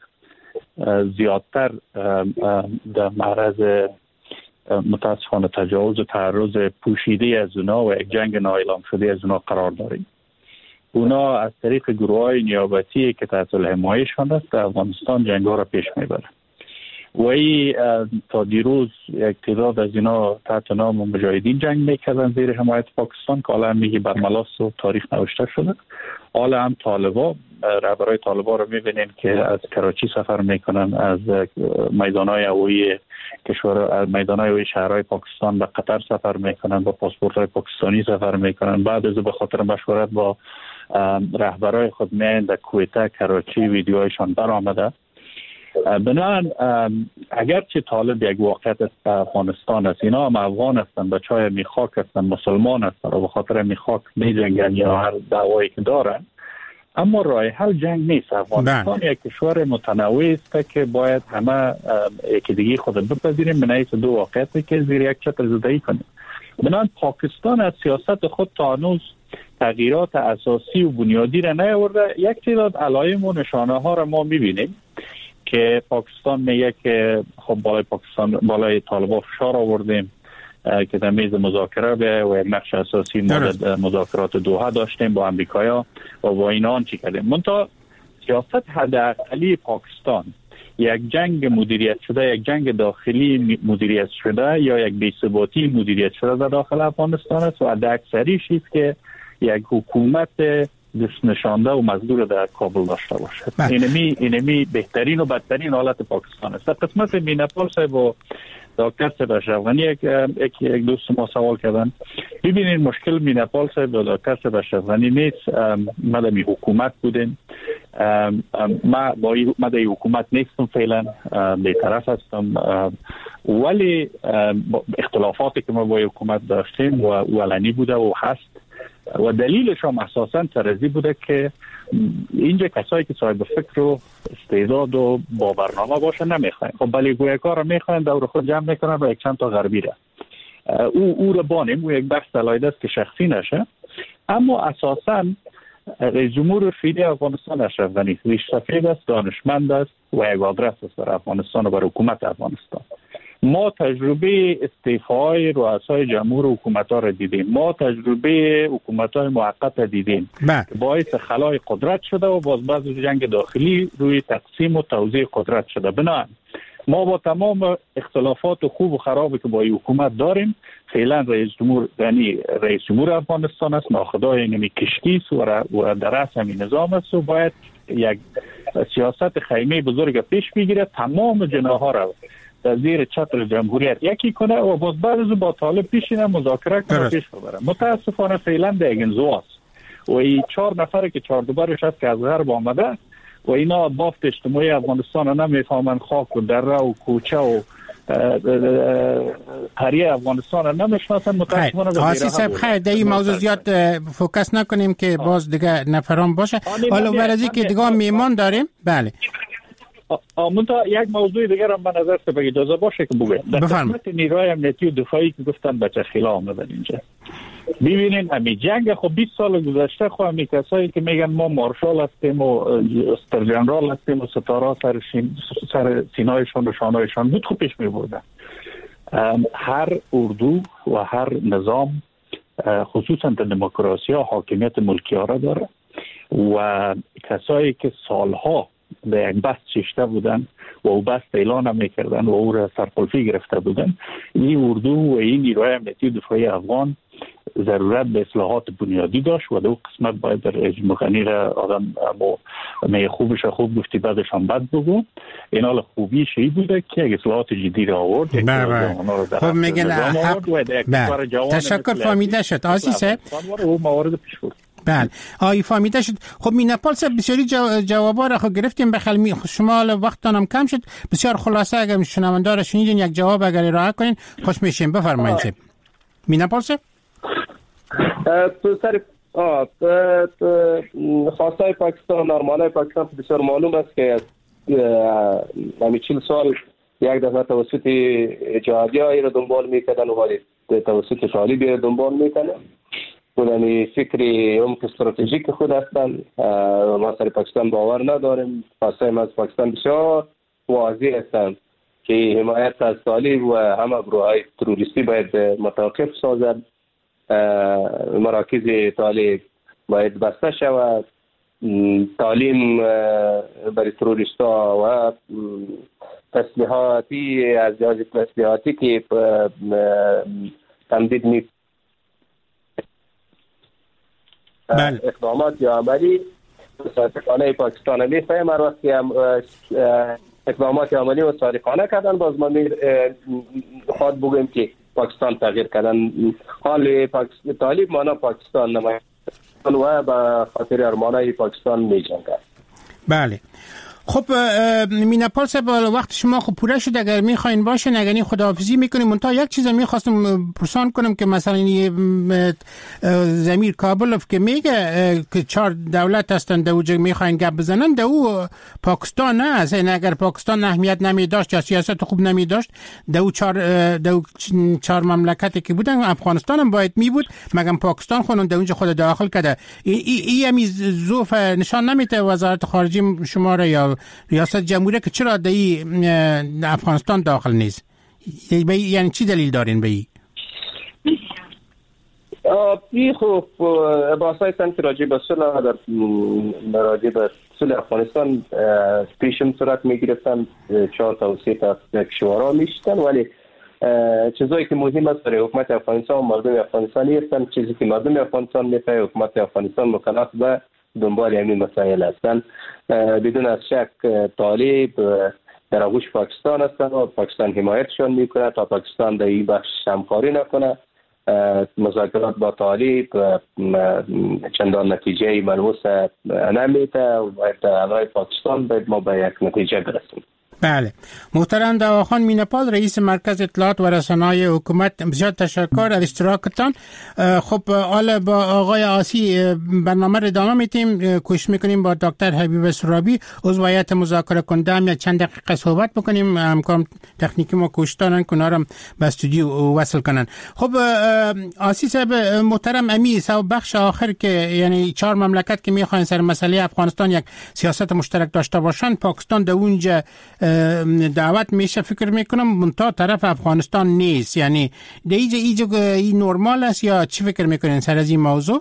زیادتر در معرض متاسفانه تجاوز و تعرض پوشیده از اونا و یک جنگ نااعلام شده از اونا قرار داریم. اونا از طریق گروه‌های نیابتی که تحت حمایتشان است در افغانستان جنگ‌ها را پیش میبرند و ای تا دیروز یک تعداد از اینا تحت نام مجاهدین جنگ میکردن زیر حمایت پاکستان که حالا میگه بر ملاس و تاریخ نوشته شده. حالا هم طالبا رهبرای طالبا رو میبینین که از کراچی سفر میکنن، از میدانهای هوایی کشور میدانهای هوایی شهرهای پاکستان به قطر سفر میکنن، با پاسپورت‌های پاکستانی سفر میکنن. بعد از به خاطر مشورت با رهبرای خود میان در کویته کراچی ویدیوهایشان برآمده. بنابراین اگرچه طالب یک واقعیت افغانستان است، اینا هم افغان هستند، بچهای میخاک هستند، مسلمان هستند و به خاطر میخاک میجنگن یا هر دعوایی که دارن، اما راه حل جنگ نیست. افغانستان یک کشور متنوع است که باید همه یکی دیگه خود بپذیریم من حیث دو واقعیتی که زیر یک چتر زدایی کنیم. بنابراین پاکستان از سیاست خود تا هنوز تغییرات اساسی و بنیادی را نیاورده. یک تعداد علائم و نشانه ها را ما میبینیم که پاکستان میگه که خب بالای پاکستان بالای طالبان فشار آوردیم که در میز مذاکره به و یک نقش اساسی مورد مذاکرات دوحه داشتیم با امریکایا و با اینا چی کردیم. منتها سیاست حداقلی پاکستان یک جنگ مدیریت شده، یک جنگ داخلی مدیریت شده یا یک بی‌ثباتی مدیریت شده در داخل افغانستان است و حداکثریش است که یک حکومت دست نشانده و مزدور در کابل داشته باشد. اینمی اینمی بهترین و بدترین حالت پاکستان است. در قسمت مینپال صاحب و دکتر صاحب اشرف غنی یک یک دوست ما سوال کردن. ببینید مشکل مینپال صاحب و دکتر صاحب اشرف غنی نیست. ما در حکومت بودیم، ما با ما در حکومت نیستم، فعلا بی‌طرف هستم، ولی اختلافاتی که ما با حکومت داشتیم و علنی بوده و هست و دلیلش هم اساساً سرزی بوده که اینجا کسایی که صاحب فکر و استعداد و با برنامه باشه نمیخواین. خب ولی گویکار رو میخواین دور خود جمع میکنن و یک چند تا غربی را او او رو بانیم و یک بحث علایده است که شخصی نشه. اما اساساً رئیس جمهور فعلی افغانستان اشرف غنی ریش سفید است، دانشمند است و یک آدرس است برای افغانستان و برای حکومت افغانستان. ما تجربه استعفاهای رؤسای جمهور و حکومت‌ها را دیدیم، ما تجربه حکومت‌های موقت را دیدیم که باعث خلای قدرت شده و باز بعد جنگ داخلی روی تقسیم و توزیع قدرت شده. بنابراین ما با تمام اختلافات و خوب و خرابی که با حکومت داریم، فعلا رئیس جمهور غنی رئیس جمهور افغانستان است، ناخدای اینمی کشتی است و در رأس همین نظام است و باید یک سیاست خیمه بزرگ پیش بگیره، تمام جناح‌ها را در زیر چتر جمهوریت یکی کنه و باز بعد از با طالب پیشینه مذاکره کنه پیش ببره. متاسفانه فعلا در یک انزواست و این چهار نفره که چهار دوبارش هست که از غرب آمده و اینا بافت اجتماعی افغانستان رو نمیفهمن، خاک و دره و کوچه و قریه افغانستان رو نمیشناسن. متاسفانه آسی صاحب خیر در این موضوع زیاد فوکس نکنیم که باز دیگه نفران باشه. حالا برای که دیگه میمان داریم. بله منتها یک موضوع دیگر هم من نظر است که اجازه باشه که بگویم. در قسمت نیروهای امنیتی و دفاعی که گفتن بچه خیلا آمدن اینجا، ببینین همین جنگ خب بیست سال گذشته، خب همین کسایی که میگن ما مارشال هستیم و استر جنرال هستیم و ستاره سر, سر سینایشان و شانایشان بود، خوب پیش میبردن. هر اردو و هر نظام خصوصا در دموکراسی ها حاکمیت ملکیاره داره و کسایی که سالها به یک بست ششته بودن و او بست اعلان هم میکردن و او را سرقلفی گرفته بودن، این اردو و این نیروهای امنیتی دفاعی افغان ضرورت به اصلاحات بنیادی داشت و دو قسمت باید در رژیم مغنی را آدم می خوبش خوب گفتی بعدش هم بد بگو. این حال خوبیش این بوده که یک اصلاحات جدی را آورد. خب میگن تشکر فهمیده شد آسی صاحب و موارد پیش برد. بله آی فهمیده شد. خب مینپال صاحب بسیاری جو... جوابا را خب گرفتیم، بخل شما وقتتون هم کم شد، بسیار خلاصه اگر شنونده را شنیدین یک جواب اگر ارائه کنین خوش میشیم. بفرمایید صاحب. مینپال صاحب تو سر آه خواستای پاکستان، نرمانای پاکستان بسیار معلوم است که همی چهل سال یک دفعه توسط جهادی هایی را دنبال میکردن و ولی توسط طالبی را دنبال میکنن. بودن فکر عمق استراتژیک خود هستند. ما سر پاکستان باور نداریم. خواستای ما از پاکستان بسیار واضح هستند که حمایت از طالب و همه گروه های تروریستی باید متوقف سازد. مراکز طالب باید بسته شود. تعلیم برای تروریستا و تسلیحاتی از جهاز تسلیحاتی که تمدید می بله. اقدامات یا عملی صادقانه پاکستان میفهم هر وقت که اقدامات عملی و صادقانه کردن باز ما خواهد بگویم که پاکستان تغییر کردن. حال پاکستان طالب مانا پاکستان نماید و به خاطر ارمانای پاکستان می جنگد. بله. خب میناپال صاحب وقت شما خب پوره شد. اگر میخواین باشین اگر این خداحافظی میکنیم. منتها یک چیز میخواستم پرسان کنم که مثلا ضمیر کابلوف که میگه که چهار دولت هستن دو جا میخواین گپ بزنن دو پاکستان نه است. اگر پاکستان اهمیت نمیداشت یا سیاست خوب نمیداشت دو چهار دو چهار مملکتی که بودن افغانستان هم باید میبود مگم پاکستان خودن دو اونجا خود داخل کرده. این همی ظروف نشان نمیده وزارت خارجه شما را یا ریاست جمهوری که چرا در افغانستان داخل نیست؟ یعنی چی دلیل دارین به این؟ این خب بحثای سنتی راجع به صلح در راجع به صلح افغانستان پیشم صورت می گرفتن. چهار تا و سه تا کشورها میشتن ولی چیزایی که مهم است برای حکومت افغانستان و مردم افغانستانی هستن. چیزی که مردم افغانستان میفهمه حکومت افغانستان مکلف به دنبال همین مسائل هستند. بدون از شک طالب در آغوش پاکستان هستند و پاکستان حمایتشان میکنه تا پاکستان در این بخش همکاری نکنه. مذاکرات با طالب چندان نتیجه ملموس نمیده و باید علای پاکستان باید ما به یک نتیجه برسیم. بله. محترم دواخان میناپال رئیس مرکز اطلاعات و رسانه‌های حکومت بسیار تشکر از اشتراکتان. خب حالا با آقای آسی برنامه رو ادامه میتیم. کوشش میکنیم با دکتر حبیب سرابی عضو هیئت مذاکره کننده هم چند دقیقه صحبت بکنیم. همکارم تکنیکی ما کوشش دارن که اونا رو به استودیو وصل کنن. خب آسی صاحب محترم امی سو بخش آخر که یعنی چهار مملکت که میخواین سر مسئله افغانستان یک سیاست مشترک داشته باشن پاکستان در اونجا دعوت میشه فکر میکنم منتها طرف افغانستان نیست. یعنی دیگه ایجا این نرمال است یا چی فکر میکنین سر از این موضوع؟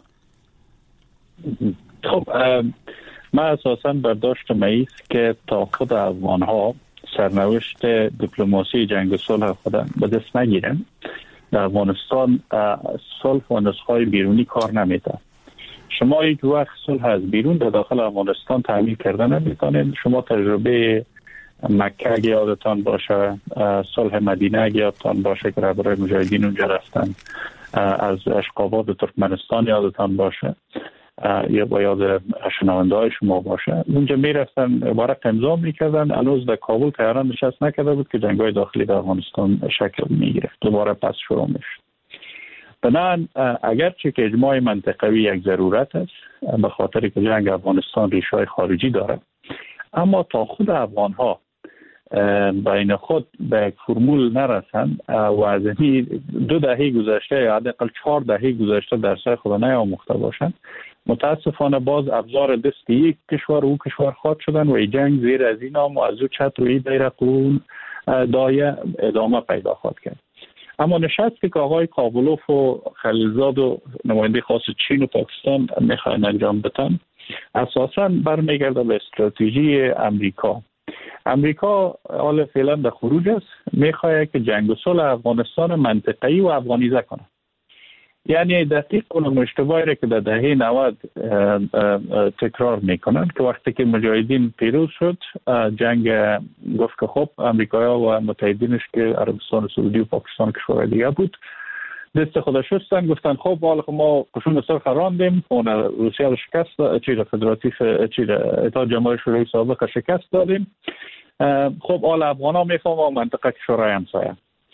خب من اساساً برداشتم ایست که تا خود افغان ها سرنوشت دیپلماسی جنگ و صلح خود به دست نگیرن در افغانستان صلح و نسخه‌های بیرونی کار نمیده. شما یک وقت صلح از بیرون در داخل افغانستان تعمیل کردن نمیتونید. شما تجربه مکه اگه یادتان باشه، صلح مدینه اگه یادتان باشه که رهبرای مجاهدین اونجا رفتن، از اشقاباد ترکمنستان یادتان باشه یا با یاد شنونده های شما باشه، اونجا میرفتن عبارت امضا میکردن. هنوز در کابل طیران نشست نکرده بود که جنگ‌های داخلی در افغانستان شکل میگرفت، دوباره پس شروع میشد. بنابراین اگرچه که اجماع منطقوی یک ضرورت است به خاطر که جنگ افغانستان ریشه‌های خارجی داره، اما تا خود افغان ها بین خود به یک فرمول نرسن و از این دو دهه گذشته یا حداقل چهار دهه گذشته در سر خود نیاموخته باشند، متاسفانه باز ابزار دست یک کشور و کشور خواهد شدن و این جنگ زیر از این نام و از او چتر و این دیر قرون دایه ادامه پیدا خواهد کرد. اما نشستی که آقای کابلوف و خلیلزاد و نماینده خاص چین و پاکستان میخواین انجام بدن اساساً برمیگرده به استراتژی امریکا. امریکا حال فعلا در خروج است، میخواد که جنگ و صلح افغانستان منطقه‌ای و افغانیزه کنه. یعنی دقیق اون اشتباهی را که در دهه نود تکرار میکنن که وقتی که مجاهدین پیروز شد جنگ گفت که خب امریکایی‌ها و متحدینش که عربستان سعودی و پاکستان کشورهای دیگه بود دست خود شستن، گفتن خب حالا ما قشون صلح راندیم، اون روسیه رو شکست، چیز فدراتیف چیز اتحاد جماهیر شوروی سابق شکست دادیم، خب حالا افغان‌ها میفهمن منطقه کشورهای همسایه.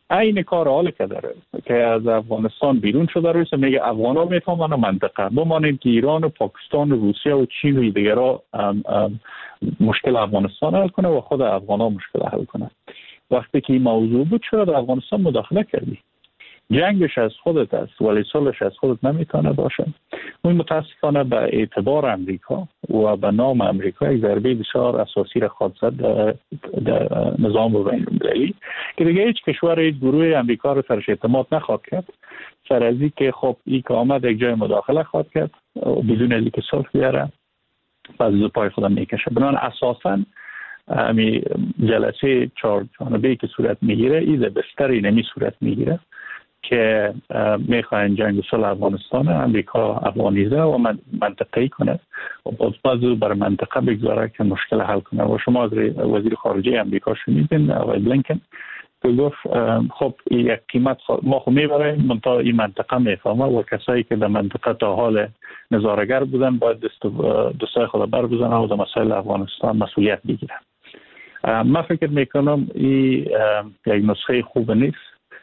این کار حال که داره که از افغانستان بیرون شده رویست میگه افغان ها میفهمن منطقه بمانید که ایران و پاکستان و روسیه و چین و دیگر ها مشکل افغانستان حل کنه و خود افغان ها مشکل حل کنه. وقتی که این موضوع بود چرا در افغانستان مداخله کردی؟ جنگش از خودت است ولی صلحش از خودت نمیتونه باشه. اون متاسفانه به اعتبار امریکا و به نام امریکا یک ضربه بسیار اساسی را خواهد زد در نظام بین‌المللی که دیگه هیچ کشور هیچ گروه امریکا رو سرش اعتماد نخواهد کرد سر از این که خب این که آمد یک جای مداخله خواهد کرد بدون از اینکه صلح بیاره بعد از پای خودم میکشه. بنابراین اساساً امی جلسه چهار جانبه‌ای که صورت میگیره این بستری نمی صورت میگیره که میخواین جنگ صلح افغانستان امریکا افغانیزه و منطقه‌ای کنه و باز باز بر منطقه بگذاره که مشکل حل کنه. و شما از وزیر خارجه امریکا شنیدین آقای بلینکن که گفت خب یک قیمت ما خو میبریم منتها این منطقه میفهمه و کسایی که در منطقه تا حال نظاره‌گر بودن باید دست دستای خود بر بزنن و در مسائل افغانستان مسئولیت بگیرن. من فکر میکنم این یک نسخه خوب نیست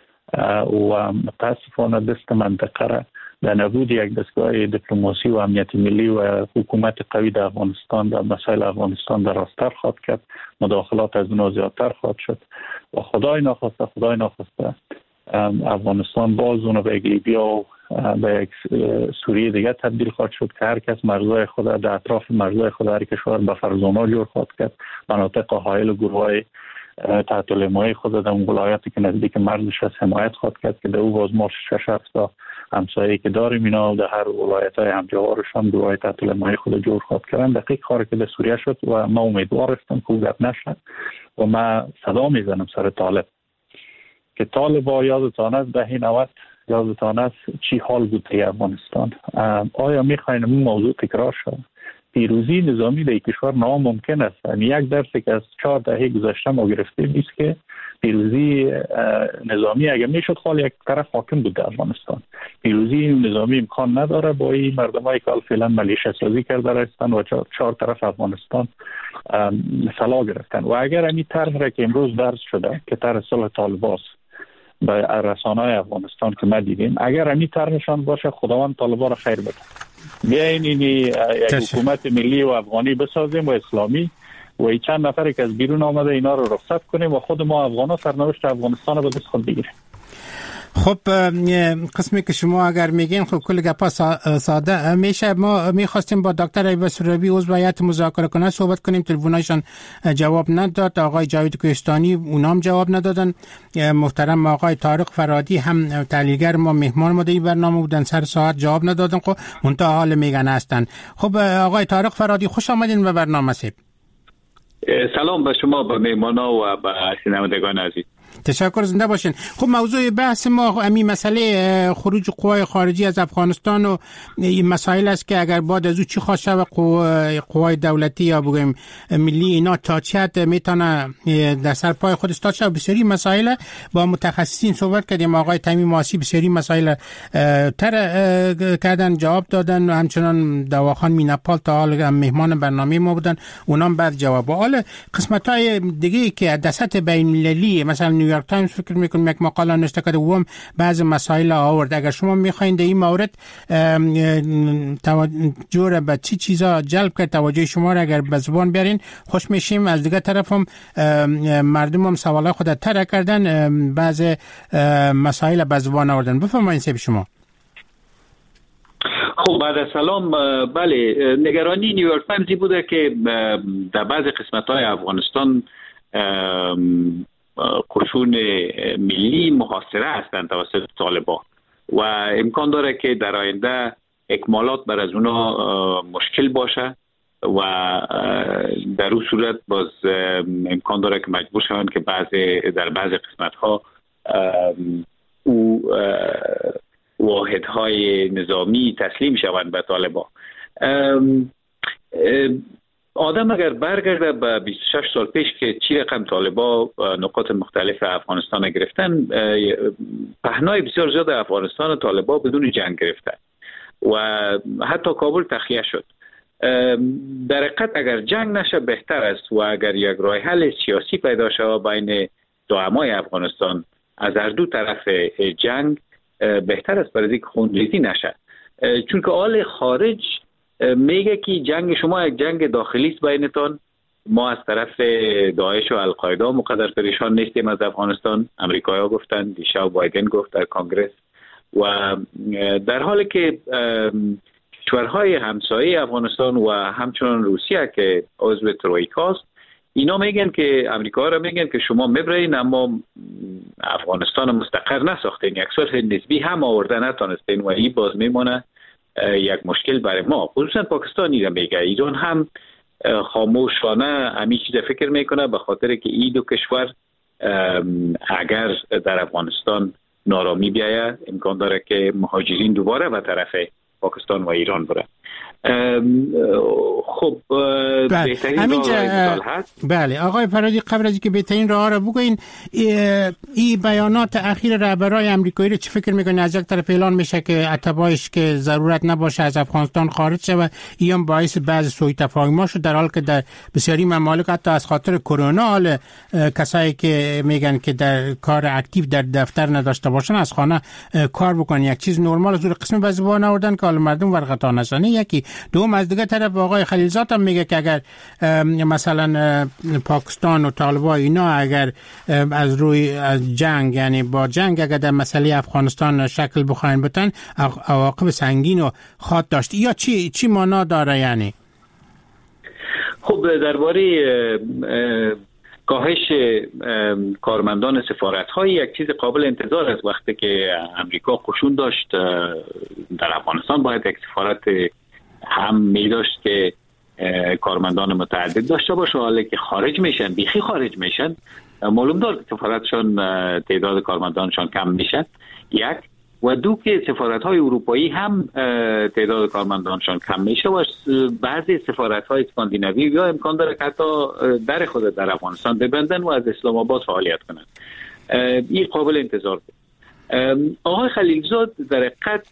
و متاسفانه دست منطقه را در نبود یک دستگاه دیپلماسی و امنیت ملی و حکومت قوی در افغانستان در مسائل افغانستان درازتر خواهد کرد، مداخلات از اونها زیادتر خواهد شد و خدای ناخواسته خدای ناخواسته افغانستان باز اونو به لیبیا و به یک سوریه دیگه تبدیل خواهد شد که هر کس مرزهای خود در اطراف مرزهای خود هر کشور به فرزانه جور خواهد کرد، مناطق حائل و گروهای تحت الحمایه خود در اون ولایاتی که نزدیک مرزش هست حمایت خواهد کرد که در او باز ما شش هفت تا همسایه‌ای که داریم اینا در هر ولایت‌های همجوارش هم گروهای تحت الحمایه خود جور خواهد کردن. دقیق کاری که در سوریه شد و ما امیدوار هستم که گپ نشه و ما صدا میزنم سر طالب که طالبا یادتان است دهه نود یادتان است چی حال بود در افغانستان. آیا میخواین این موضوع تکرار شد؟ پیروزی نظامی در کشور ناممکن است. یعنی یک درسی که از چهار دهه گذشته ما گرفته نیست که پیروزی نظامی اگر میشد خال یک طرف حاکم بود در افغانستان. پیروزی نظامی امکان نداره با این مردمایی که فعلا ملیشه سازی کرده هستند و چهار طرف افغانستان سلا گرفتن. و اگر این طرح را که امروز درس شده که طرح صلح طالبان به رسانه‌های افغانستان که ما دیدیم اگر این طرحشان باشه خداوند طالبان را خیر بده. بیاین این یک حکومت ملی و افغانی بسازیم و اسلامی و چند نفری که از بیرون آمده اینا رو رخصت کنیم و خود ما افغانا سرنوشت افغانستان رو به دست خود بگیریم. خب قسمی که شما اگر میگین خب کل گپا ساده میشه. ما میخواستیم با دکتر ایوب سروری عضو هیئت مذاکره کننده صحبت کنیم، تلفنشان جواب نداد. آقای جاوید کوهستانی اونام جواب ندادن. محترم آقای طارق فرادی هم تحلیلگر ما مهمان ما در برنامه بودن، سر ساعت جواب ندادن. خب منتها حال میگن هستن. خب آقای طارق فرادی خوش آمدین به برنامه سیب. سلام به شما، به مهمانا و به شنوندگان عزیز. تشکر، زنده باشین. خب موضوع بحث ما همین مسئله خروج قوای خارجی از افغانستان و این مسائل است که اگر بعد از او چی خواهد شود قوای دولتی یا بگیم ملی اینا تا چه حد میتونه در سر پای خود استاد شود. بسیاری مسائل با متخصصین صحبت کردیم. آقای تمیم آسی بسیاری مسائل تر کردن، جواب دادن و همچنان دواخان مینپال تا حال مهمان برنامه ما بودن، اونام بعد جواب. حالا قسمت‌های دیگه که در سطح بین‌المللی مثلا نیویورک تایمز فکر میکنم یک مقاله نوشته کرده و هم بعض مسائل آورد. اگر شما میخواین در این مورد توجه را به چی چیزا جلب کرد توجه شما را اگر به زبان بیارین خوش میشیم. از دیگه طرف هم مردم هم سوالای خود تر کردن، بعض مسائل به زبان آوردن. بفرمایید سیب شما. خب بعد از سلام، بله نگرانی نیویورک تایمزی بوده که در بعض قسمت‌های افغانستان قشون ملی محاصره هستند توسط طالبان و امکان داره که در آینده اکمالات بر از اونا مشکل باشه و در اون صورت باز امکان داره که مجبور شوند که بعض در بعض قسمت‌ها او واحدهای نظامی تسلیم شوند به طالبان. آدم اگر برگرده به بیست و شش سال پیش که چی رقم طالبان نقاط مختلف افغانستان گرفتن، پهنای بسیار زیاد افغانستان طالبان بدون جنگ گرفتن و حتی کابل تخلیه شد. در حقیقت اگر جنگ نشه بهتر است و اگر یک راه حل سیاسی پیدا شود بین زعمای افغانستان از هر دو طرف جنگ بهتر است برای اینکه خونریزی نشه، چون که آل خارج میگه که جنگ شما یک جنگ داخلی است بینتان، ما از طرف داعش و القاعده مقدر پریشان نیستیم از افغانستان. امریکایی‌ها گفتن، دیشب بایدن گفت در کنگره، و در حالی که کشورهای همسایه افغانستان و همچنان روسیه که عضو ترویکاست، اینا میگن که امریکا را میگن که شما میبرین اما افغانستان مستقر نساختین، یک صلح نسبی هم آورده نتانستین و این باز میمونه یک مشکل برای ما. خصوصا پاکستانی را میگه، ایران هم خاموشانه همین چیز فکر میکنه، به خاطر که این دو کشور اگر در افغانستان نارامی بیاید امکان داره که مهاجرین دوباره به طرف پاکستان و ایران بره. خب بهترین راه هست. بله آقای فرادی، قبل از اینکه بهترین راه را بگوین، این بیانات اخیر رهبرای آمریکایی رو چه فکر میکنین؟ از یک طرف اعلان میشه که اتباعش که ضرورت نباشه از افغانستان خارج شه و این باعث بعض سوء تفاهم‌ها شد، در حالی که در بسیاری ممالک حتی از خاطر کرونا حال کسایی که میگن که در کار اکتیو در دفتر نداشته باشن از خانه کار بکنن، یک چیز نرمال از اون قسم وظیفه آوردن که حال مردم ورقه نشنه. یکی دوم از دیگه طرف آقای خلیلزاد هم میگه که اگر مثلا پاکستان و طالبان اینا اگر از روی از جنگ، یعنی با جنگ اگر در مسئله افغانستان شکل بخواین بتن، عواقب سنگین و خواهد داشت. یا چی چی معنا داره یعنی؟ خب درباره کاهش کارمندان سفارت‌های یک چیز قابل انتظار است. وقتی که امریکا قشون داشت در افغانستان باید یک سفارت هم می داشت که کارمندان متعدد داشته باشه، حالا که خارج میشن بیخی خارج میشن معلوم دار که سفارتشان تعداد کارمندانشان کم میشن، یک و دو که سفارت‌های اروپایی هم تعداد کارمندانشان کم میشه و بعضی سفارت‌های اسکاندیناوی یا امکان داره که حتی در خود در افغانستان ببندن و از اسلام آباد فعالیت کنن. این قابل انتظار بود. آقای خلیلزاد در حقیقت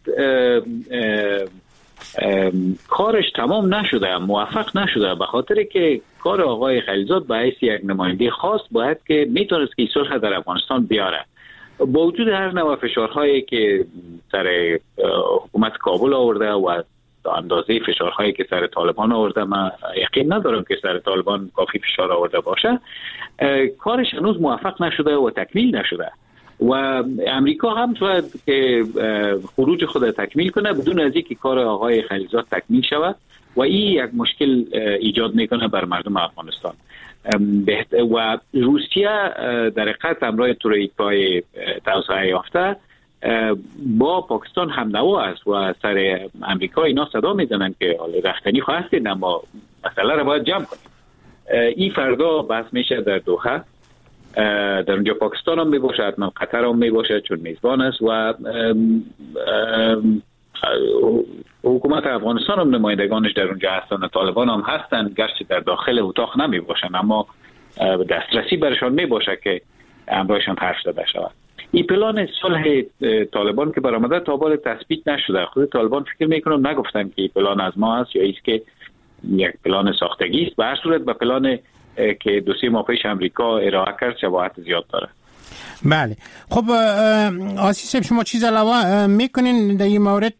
کارش تمام نشده، موفق نشده، به خاطر که کار آقای خلیلزاد به حیث یک نماینده خاص باید که میتونست که صلح در افغانستان بیاره. با وجود هر نوع فشارهایی که سر حکومت کابل آورده و اندازه فشارهایی که سر طالبان آورده، من یقین ندارم که سر طالبان کافی فشار آورده باشه، کارش هنوز موفق نشده و تکمیل نشده و امریکا هم باید که خروج خود تکمیل کنه بدون از اینکه کار آقای خلیلزاد تکمیل شود و این یک مشکل ایجاد میکنه بر مردم افغانستان. و روسیه در حقیقت همراه ترویکای توسعه یافته با پاکستان هم نوا است و سر امریکا اینا صدا میزنن که رختنی خواهستین اما مسئله را باید جمع کنیم. این فردا بحث میشه در دوحه، در اونجا پاکستان هم میباشه، حتما قطر هم میباشه چون میزبان است و ام ام حکومت افغانستان هم نمایندگانش در اونجا هستن، طالبان هم هستن، گرچه در داخل اتاق نمی باشن اما دسترسی برشان می باشه که امرایشان حرف زده شود. این پلان صلح طالبان که برآمده تا حال تثبیت نشده. خود طالبان فکر میکنم نگفتن که این پلان از ما است یا ایست که یک پلان ساختگی است. به هر صورت به پلان که دو سه ماه پیش امریکا ارائه کرد شباهت زیاد داره. بله خب آسی صاحب شما چیز علاوه میکنین در این مورد؟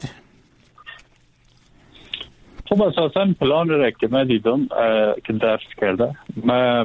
خب اساساً پلان را که من دیدم که درس کرده ما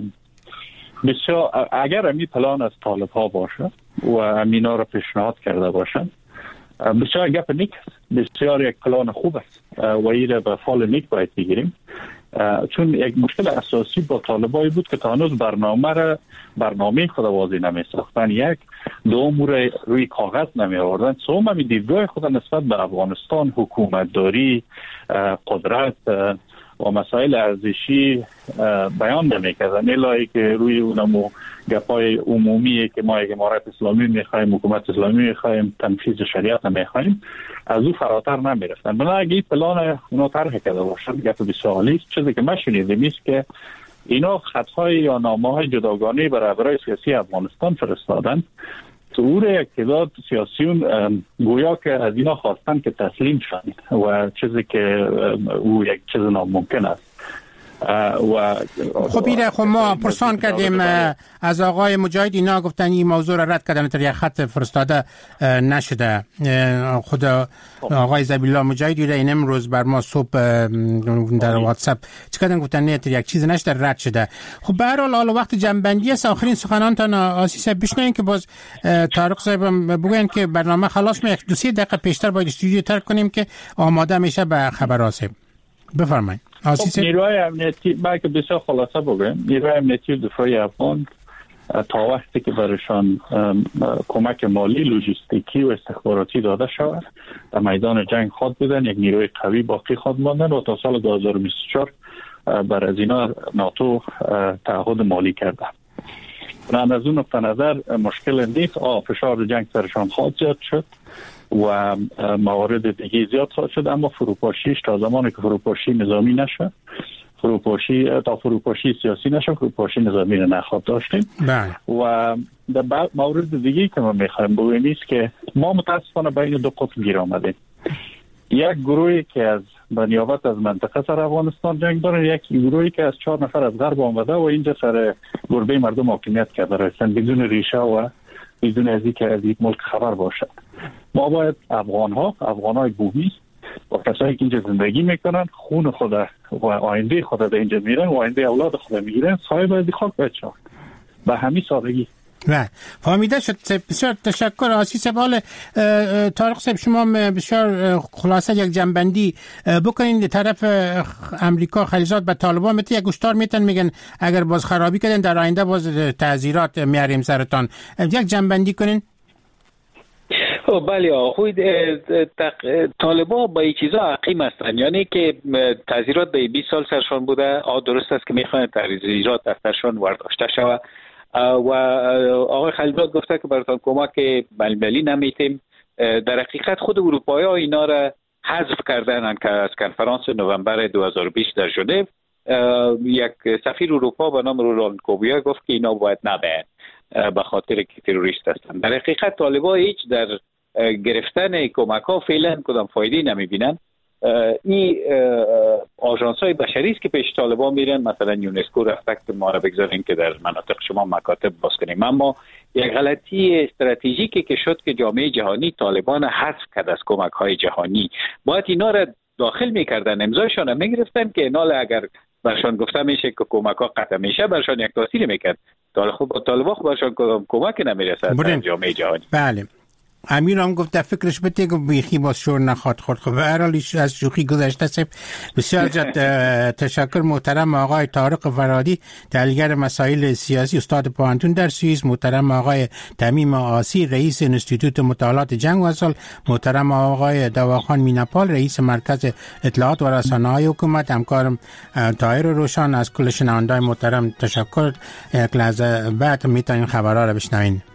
بسیار اگر امی پلان از طالب ها باشه و امینا را پیشنهاد کرده باشن بسیار گپ نیک بسیار یک پلان خوب است و این را به فال نیک باید بگیریم، چون یک مشکل اساسی با طالبایی بود که تا هنوز برنامه را برنامه خود واضح نمی ساختن، یک دوم را روی کاغذ نمی آوردن، سوم هم دیدگاه خود نسبت به افغانستان، حکومتداری، قدرت و مسائل ارزشی بیان نمی کردن، الهی که روی اونمو گپای عمومی که ما یک امارت اسلامی میخوایم، حکومت اسلامی میخوایم، تنفیذ شریعت میخوایم، از او فراتر نمیرفتن. بنا اگه این پلان اونا طرح کرده باشن گپ بسیار عالی است. چیزی که من شنیدم است که اینا خطهای یا نامه‌های جداگانه برای رهبران سیاسی افغانستان فرستادن، ظهور یک تعداد سیاسیون گویا که از اینا خواستن که تسلیم شوند و چیزی که او یک چیز ناممکن است. و خب ایره خب ما پرسان کردیم از آقای مجاهد، اینا گفتن این موضوع را رد کردن، تا یک خط فرستاده نشده. خود آقای زبیلا مجاهد ایره این امروز بر ما صبح در واتساپ چقدر گفتن نه یک چیز نشده، رد شده. خب به هر حال حالا وقت جنبندی است، آخرین سخنانتان آسیس بشنوین که باز طارق صاحب بگوین که برنامه خلاص، ما یک دو سه دقیقه پیشتر باید استودیو ترک کنیم که آماده میشه به خبرات. بفرمایید. خب نیروهای امنیتی، بلکه بسیار خلاصه بگویم، نیروهای امنیتی دفاعی افغان تا وقتی که برشان کمک مالی، لوجستیکی و استخباراتی داده شود در میدان جنگ خود بودن، یک نیروی قوی باقی خود ماندن و تا سال دو هزار و بیست و چهار بر از اینا ناتو تعهد مالی کرده. من از اون نقطه نظر مشکل نیست. فشار جنگ سرشان خواهد زیاد شد و موارد دیگه زیاد خواهد شد، اما فروپاشیش تا زمانی که فروپاشی نظامی نشه، فروپاشی تا فروپاشی سیاسی نشه، فروپاشی نظامی رو نخواهد داشتیم. و در مورد دیگه که ما میخوایم بگوییم است که ما متاسفانه بین دو قطب گیر آمدیم. یک گروهی که از بنیابت از منطقه سر افغانستان جنگ داره، یک گروهی که از چهار نفر از غرب آمده و اینجا سر گربه مردم حاکمیت کرده رسن بدون ریشه و بدون از اینکه از یک ملک خبر باشد. ما باید افغان ها، افغان های بومی و کسایی که اینجا زندگی میکنن، خون خود و آینده خود در اینجا میرن و آینده اولاد خود میگیرن، صاحب از خاک باید شد. به همین سادگی. نه فهمیده شد. بسیار تشکر آسیس بال. طارق صاحب شما بسیار خلاصه یک جنبندی بکنین. طرف امریکا خلیزات به طالبان میته یک گوشتار میتن، میگن اگر باز خرابی کردن در آینده باز تعذیرات میاریم سرتان. یک جنبندی کنین. بله خود طالبا با این چیزا عقیم هستن، یعنی که تعذیرات به بیست سال سرشان بوده. آ درست است که میخوان تعذیرات از سرشان ورداشته شود و آقای خلیزات گفته که براتون کمک بین‌المللی نمیتیم. در حقیقت خود اروپایی ها اینا را حذف کردن که از کنفرانس نوامبر دو هزار و بیست در ژنو یک سفیر اروپا به نام رولان کوبیا گفت که اینا باید نبرن به خاطر که تروریست هستن. در حقیقت طالبان هیچ در گرفتن کمک ها فعلا کدام فایده نمیبینن. این آژانس های بشری است که پیش طالبان میرن، مثلا یونسکو رفته که ما را بگذارین که در مناطق شما مکاتب باز کنیم. اما یک غلطی استراتژیکی که شد که جامعه جهانی طالبان حذف کرد از کمک های جهانی. باید اینا را داخل میکردن، امضایشان هم میگرفتن که اینا اگر برشان گفته میشه که کمک ها قطع میشه برشان یک تاثیر میکرد. طالبان با طالبان برشان کمک نمیرسد در جامعه جهانی. بله امیر هم گفت در فکرش بده که بیخی باز شور نخواد خورد. خب به هر حال از شوخی گذشته سب. بسیار جد تشکر محترم آقای طارق فرهادی، تحلیلگر مسائل سیاسی، استاد پوهنتون در سوئیس. محترم آقای تمیم آسی، رئیس انستیتوت مطالعات جنگ و صلح. محترم آقای دواخان میناپال، رئیس مرکز اطلاعات و رسانه‌های حکومت. همکارم طاهر روشن. از کل شنوندگان محترم تشکر. یک لحظه بعد میتونین خبرها رو بشنوین.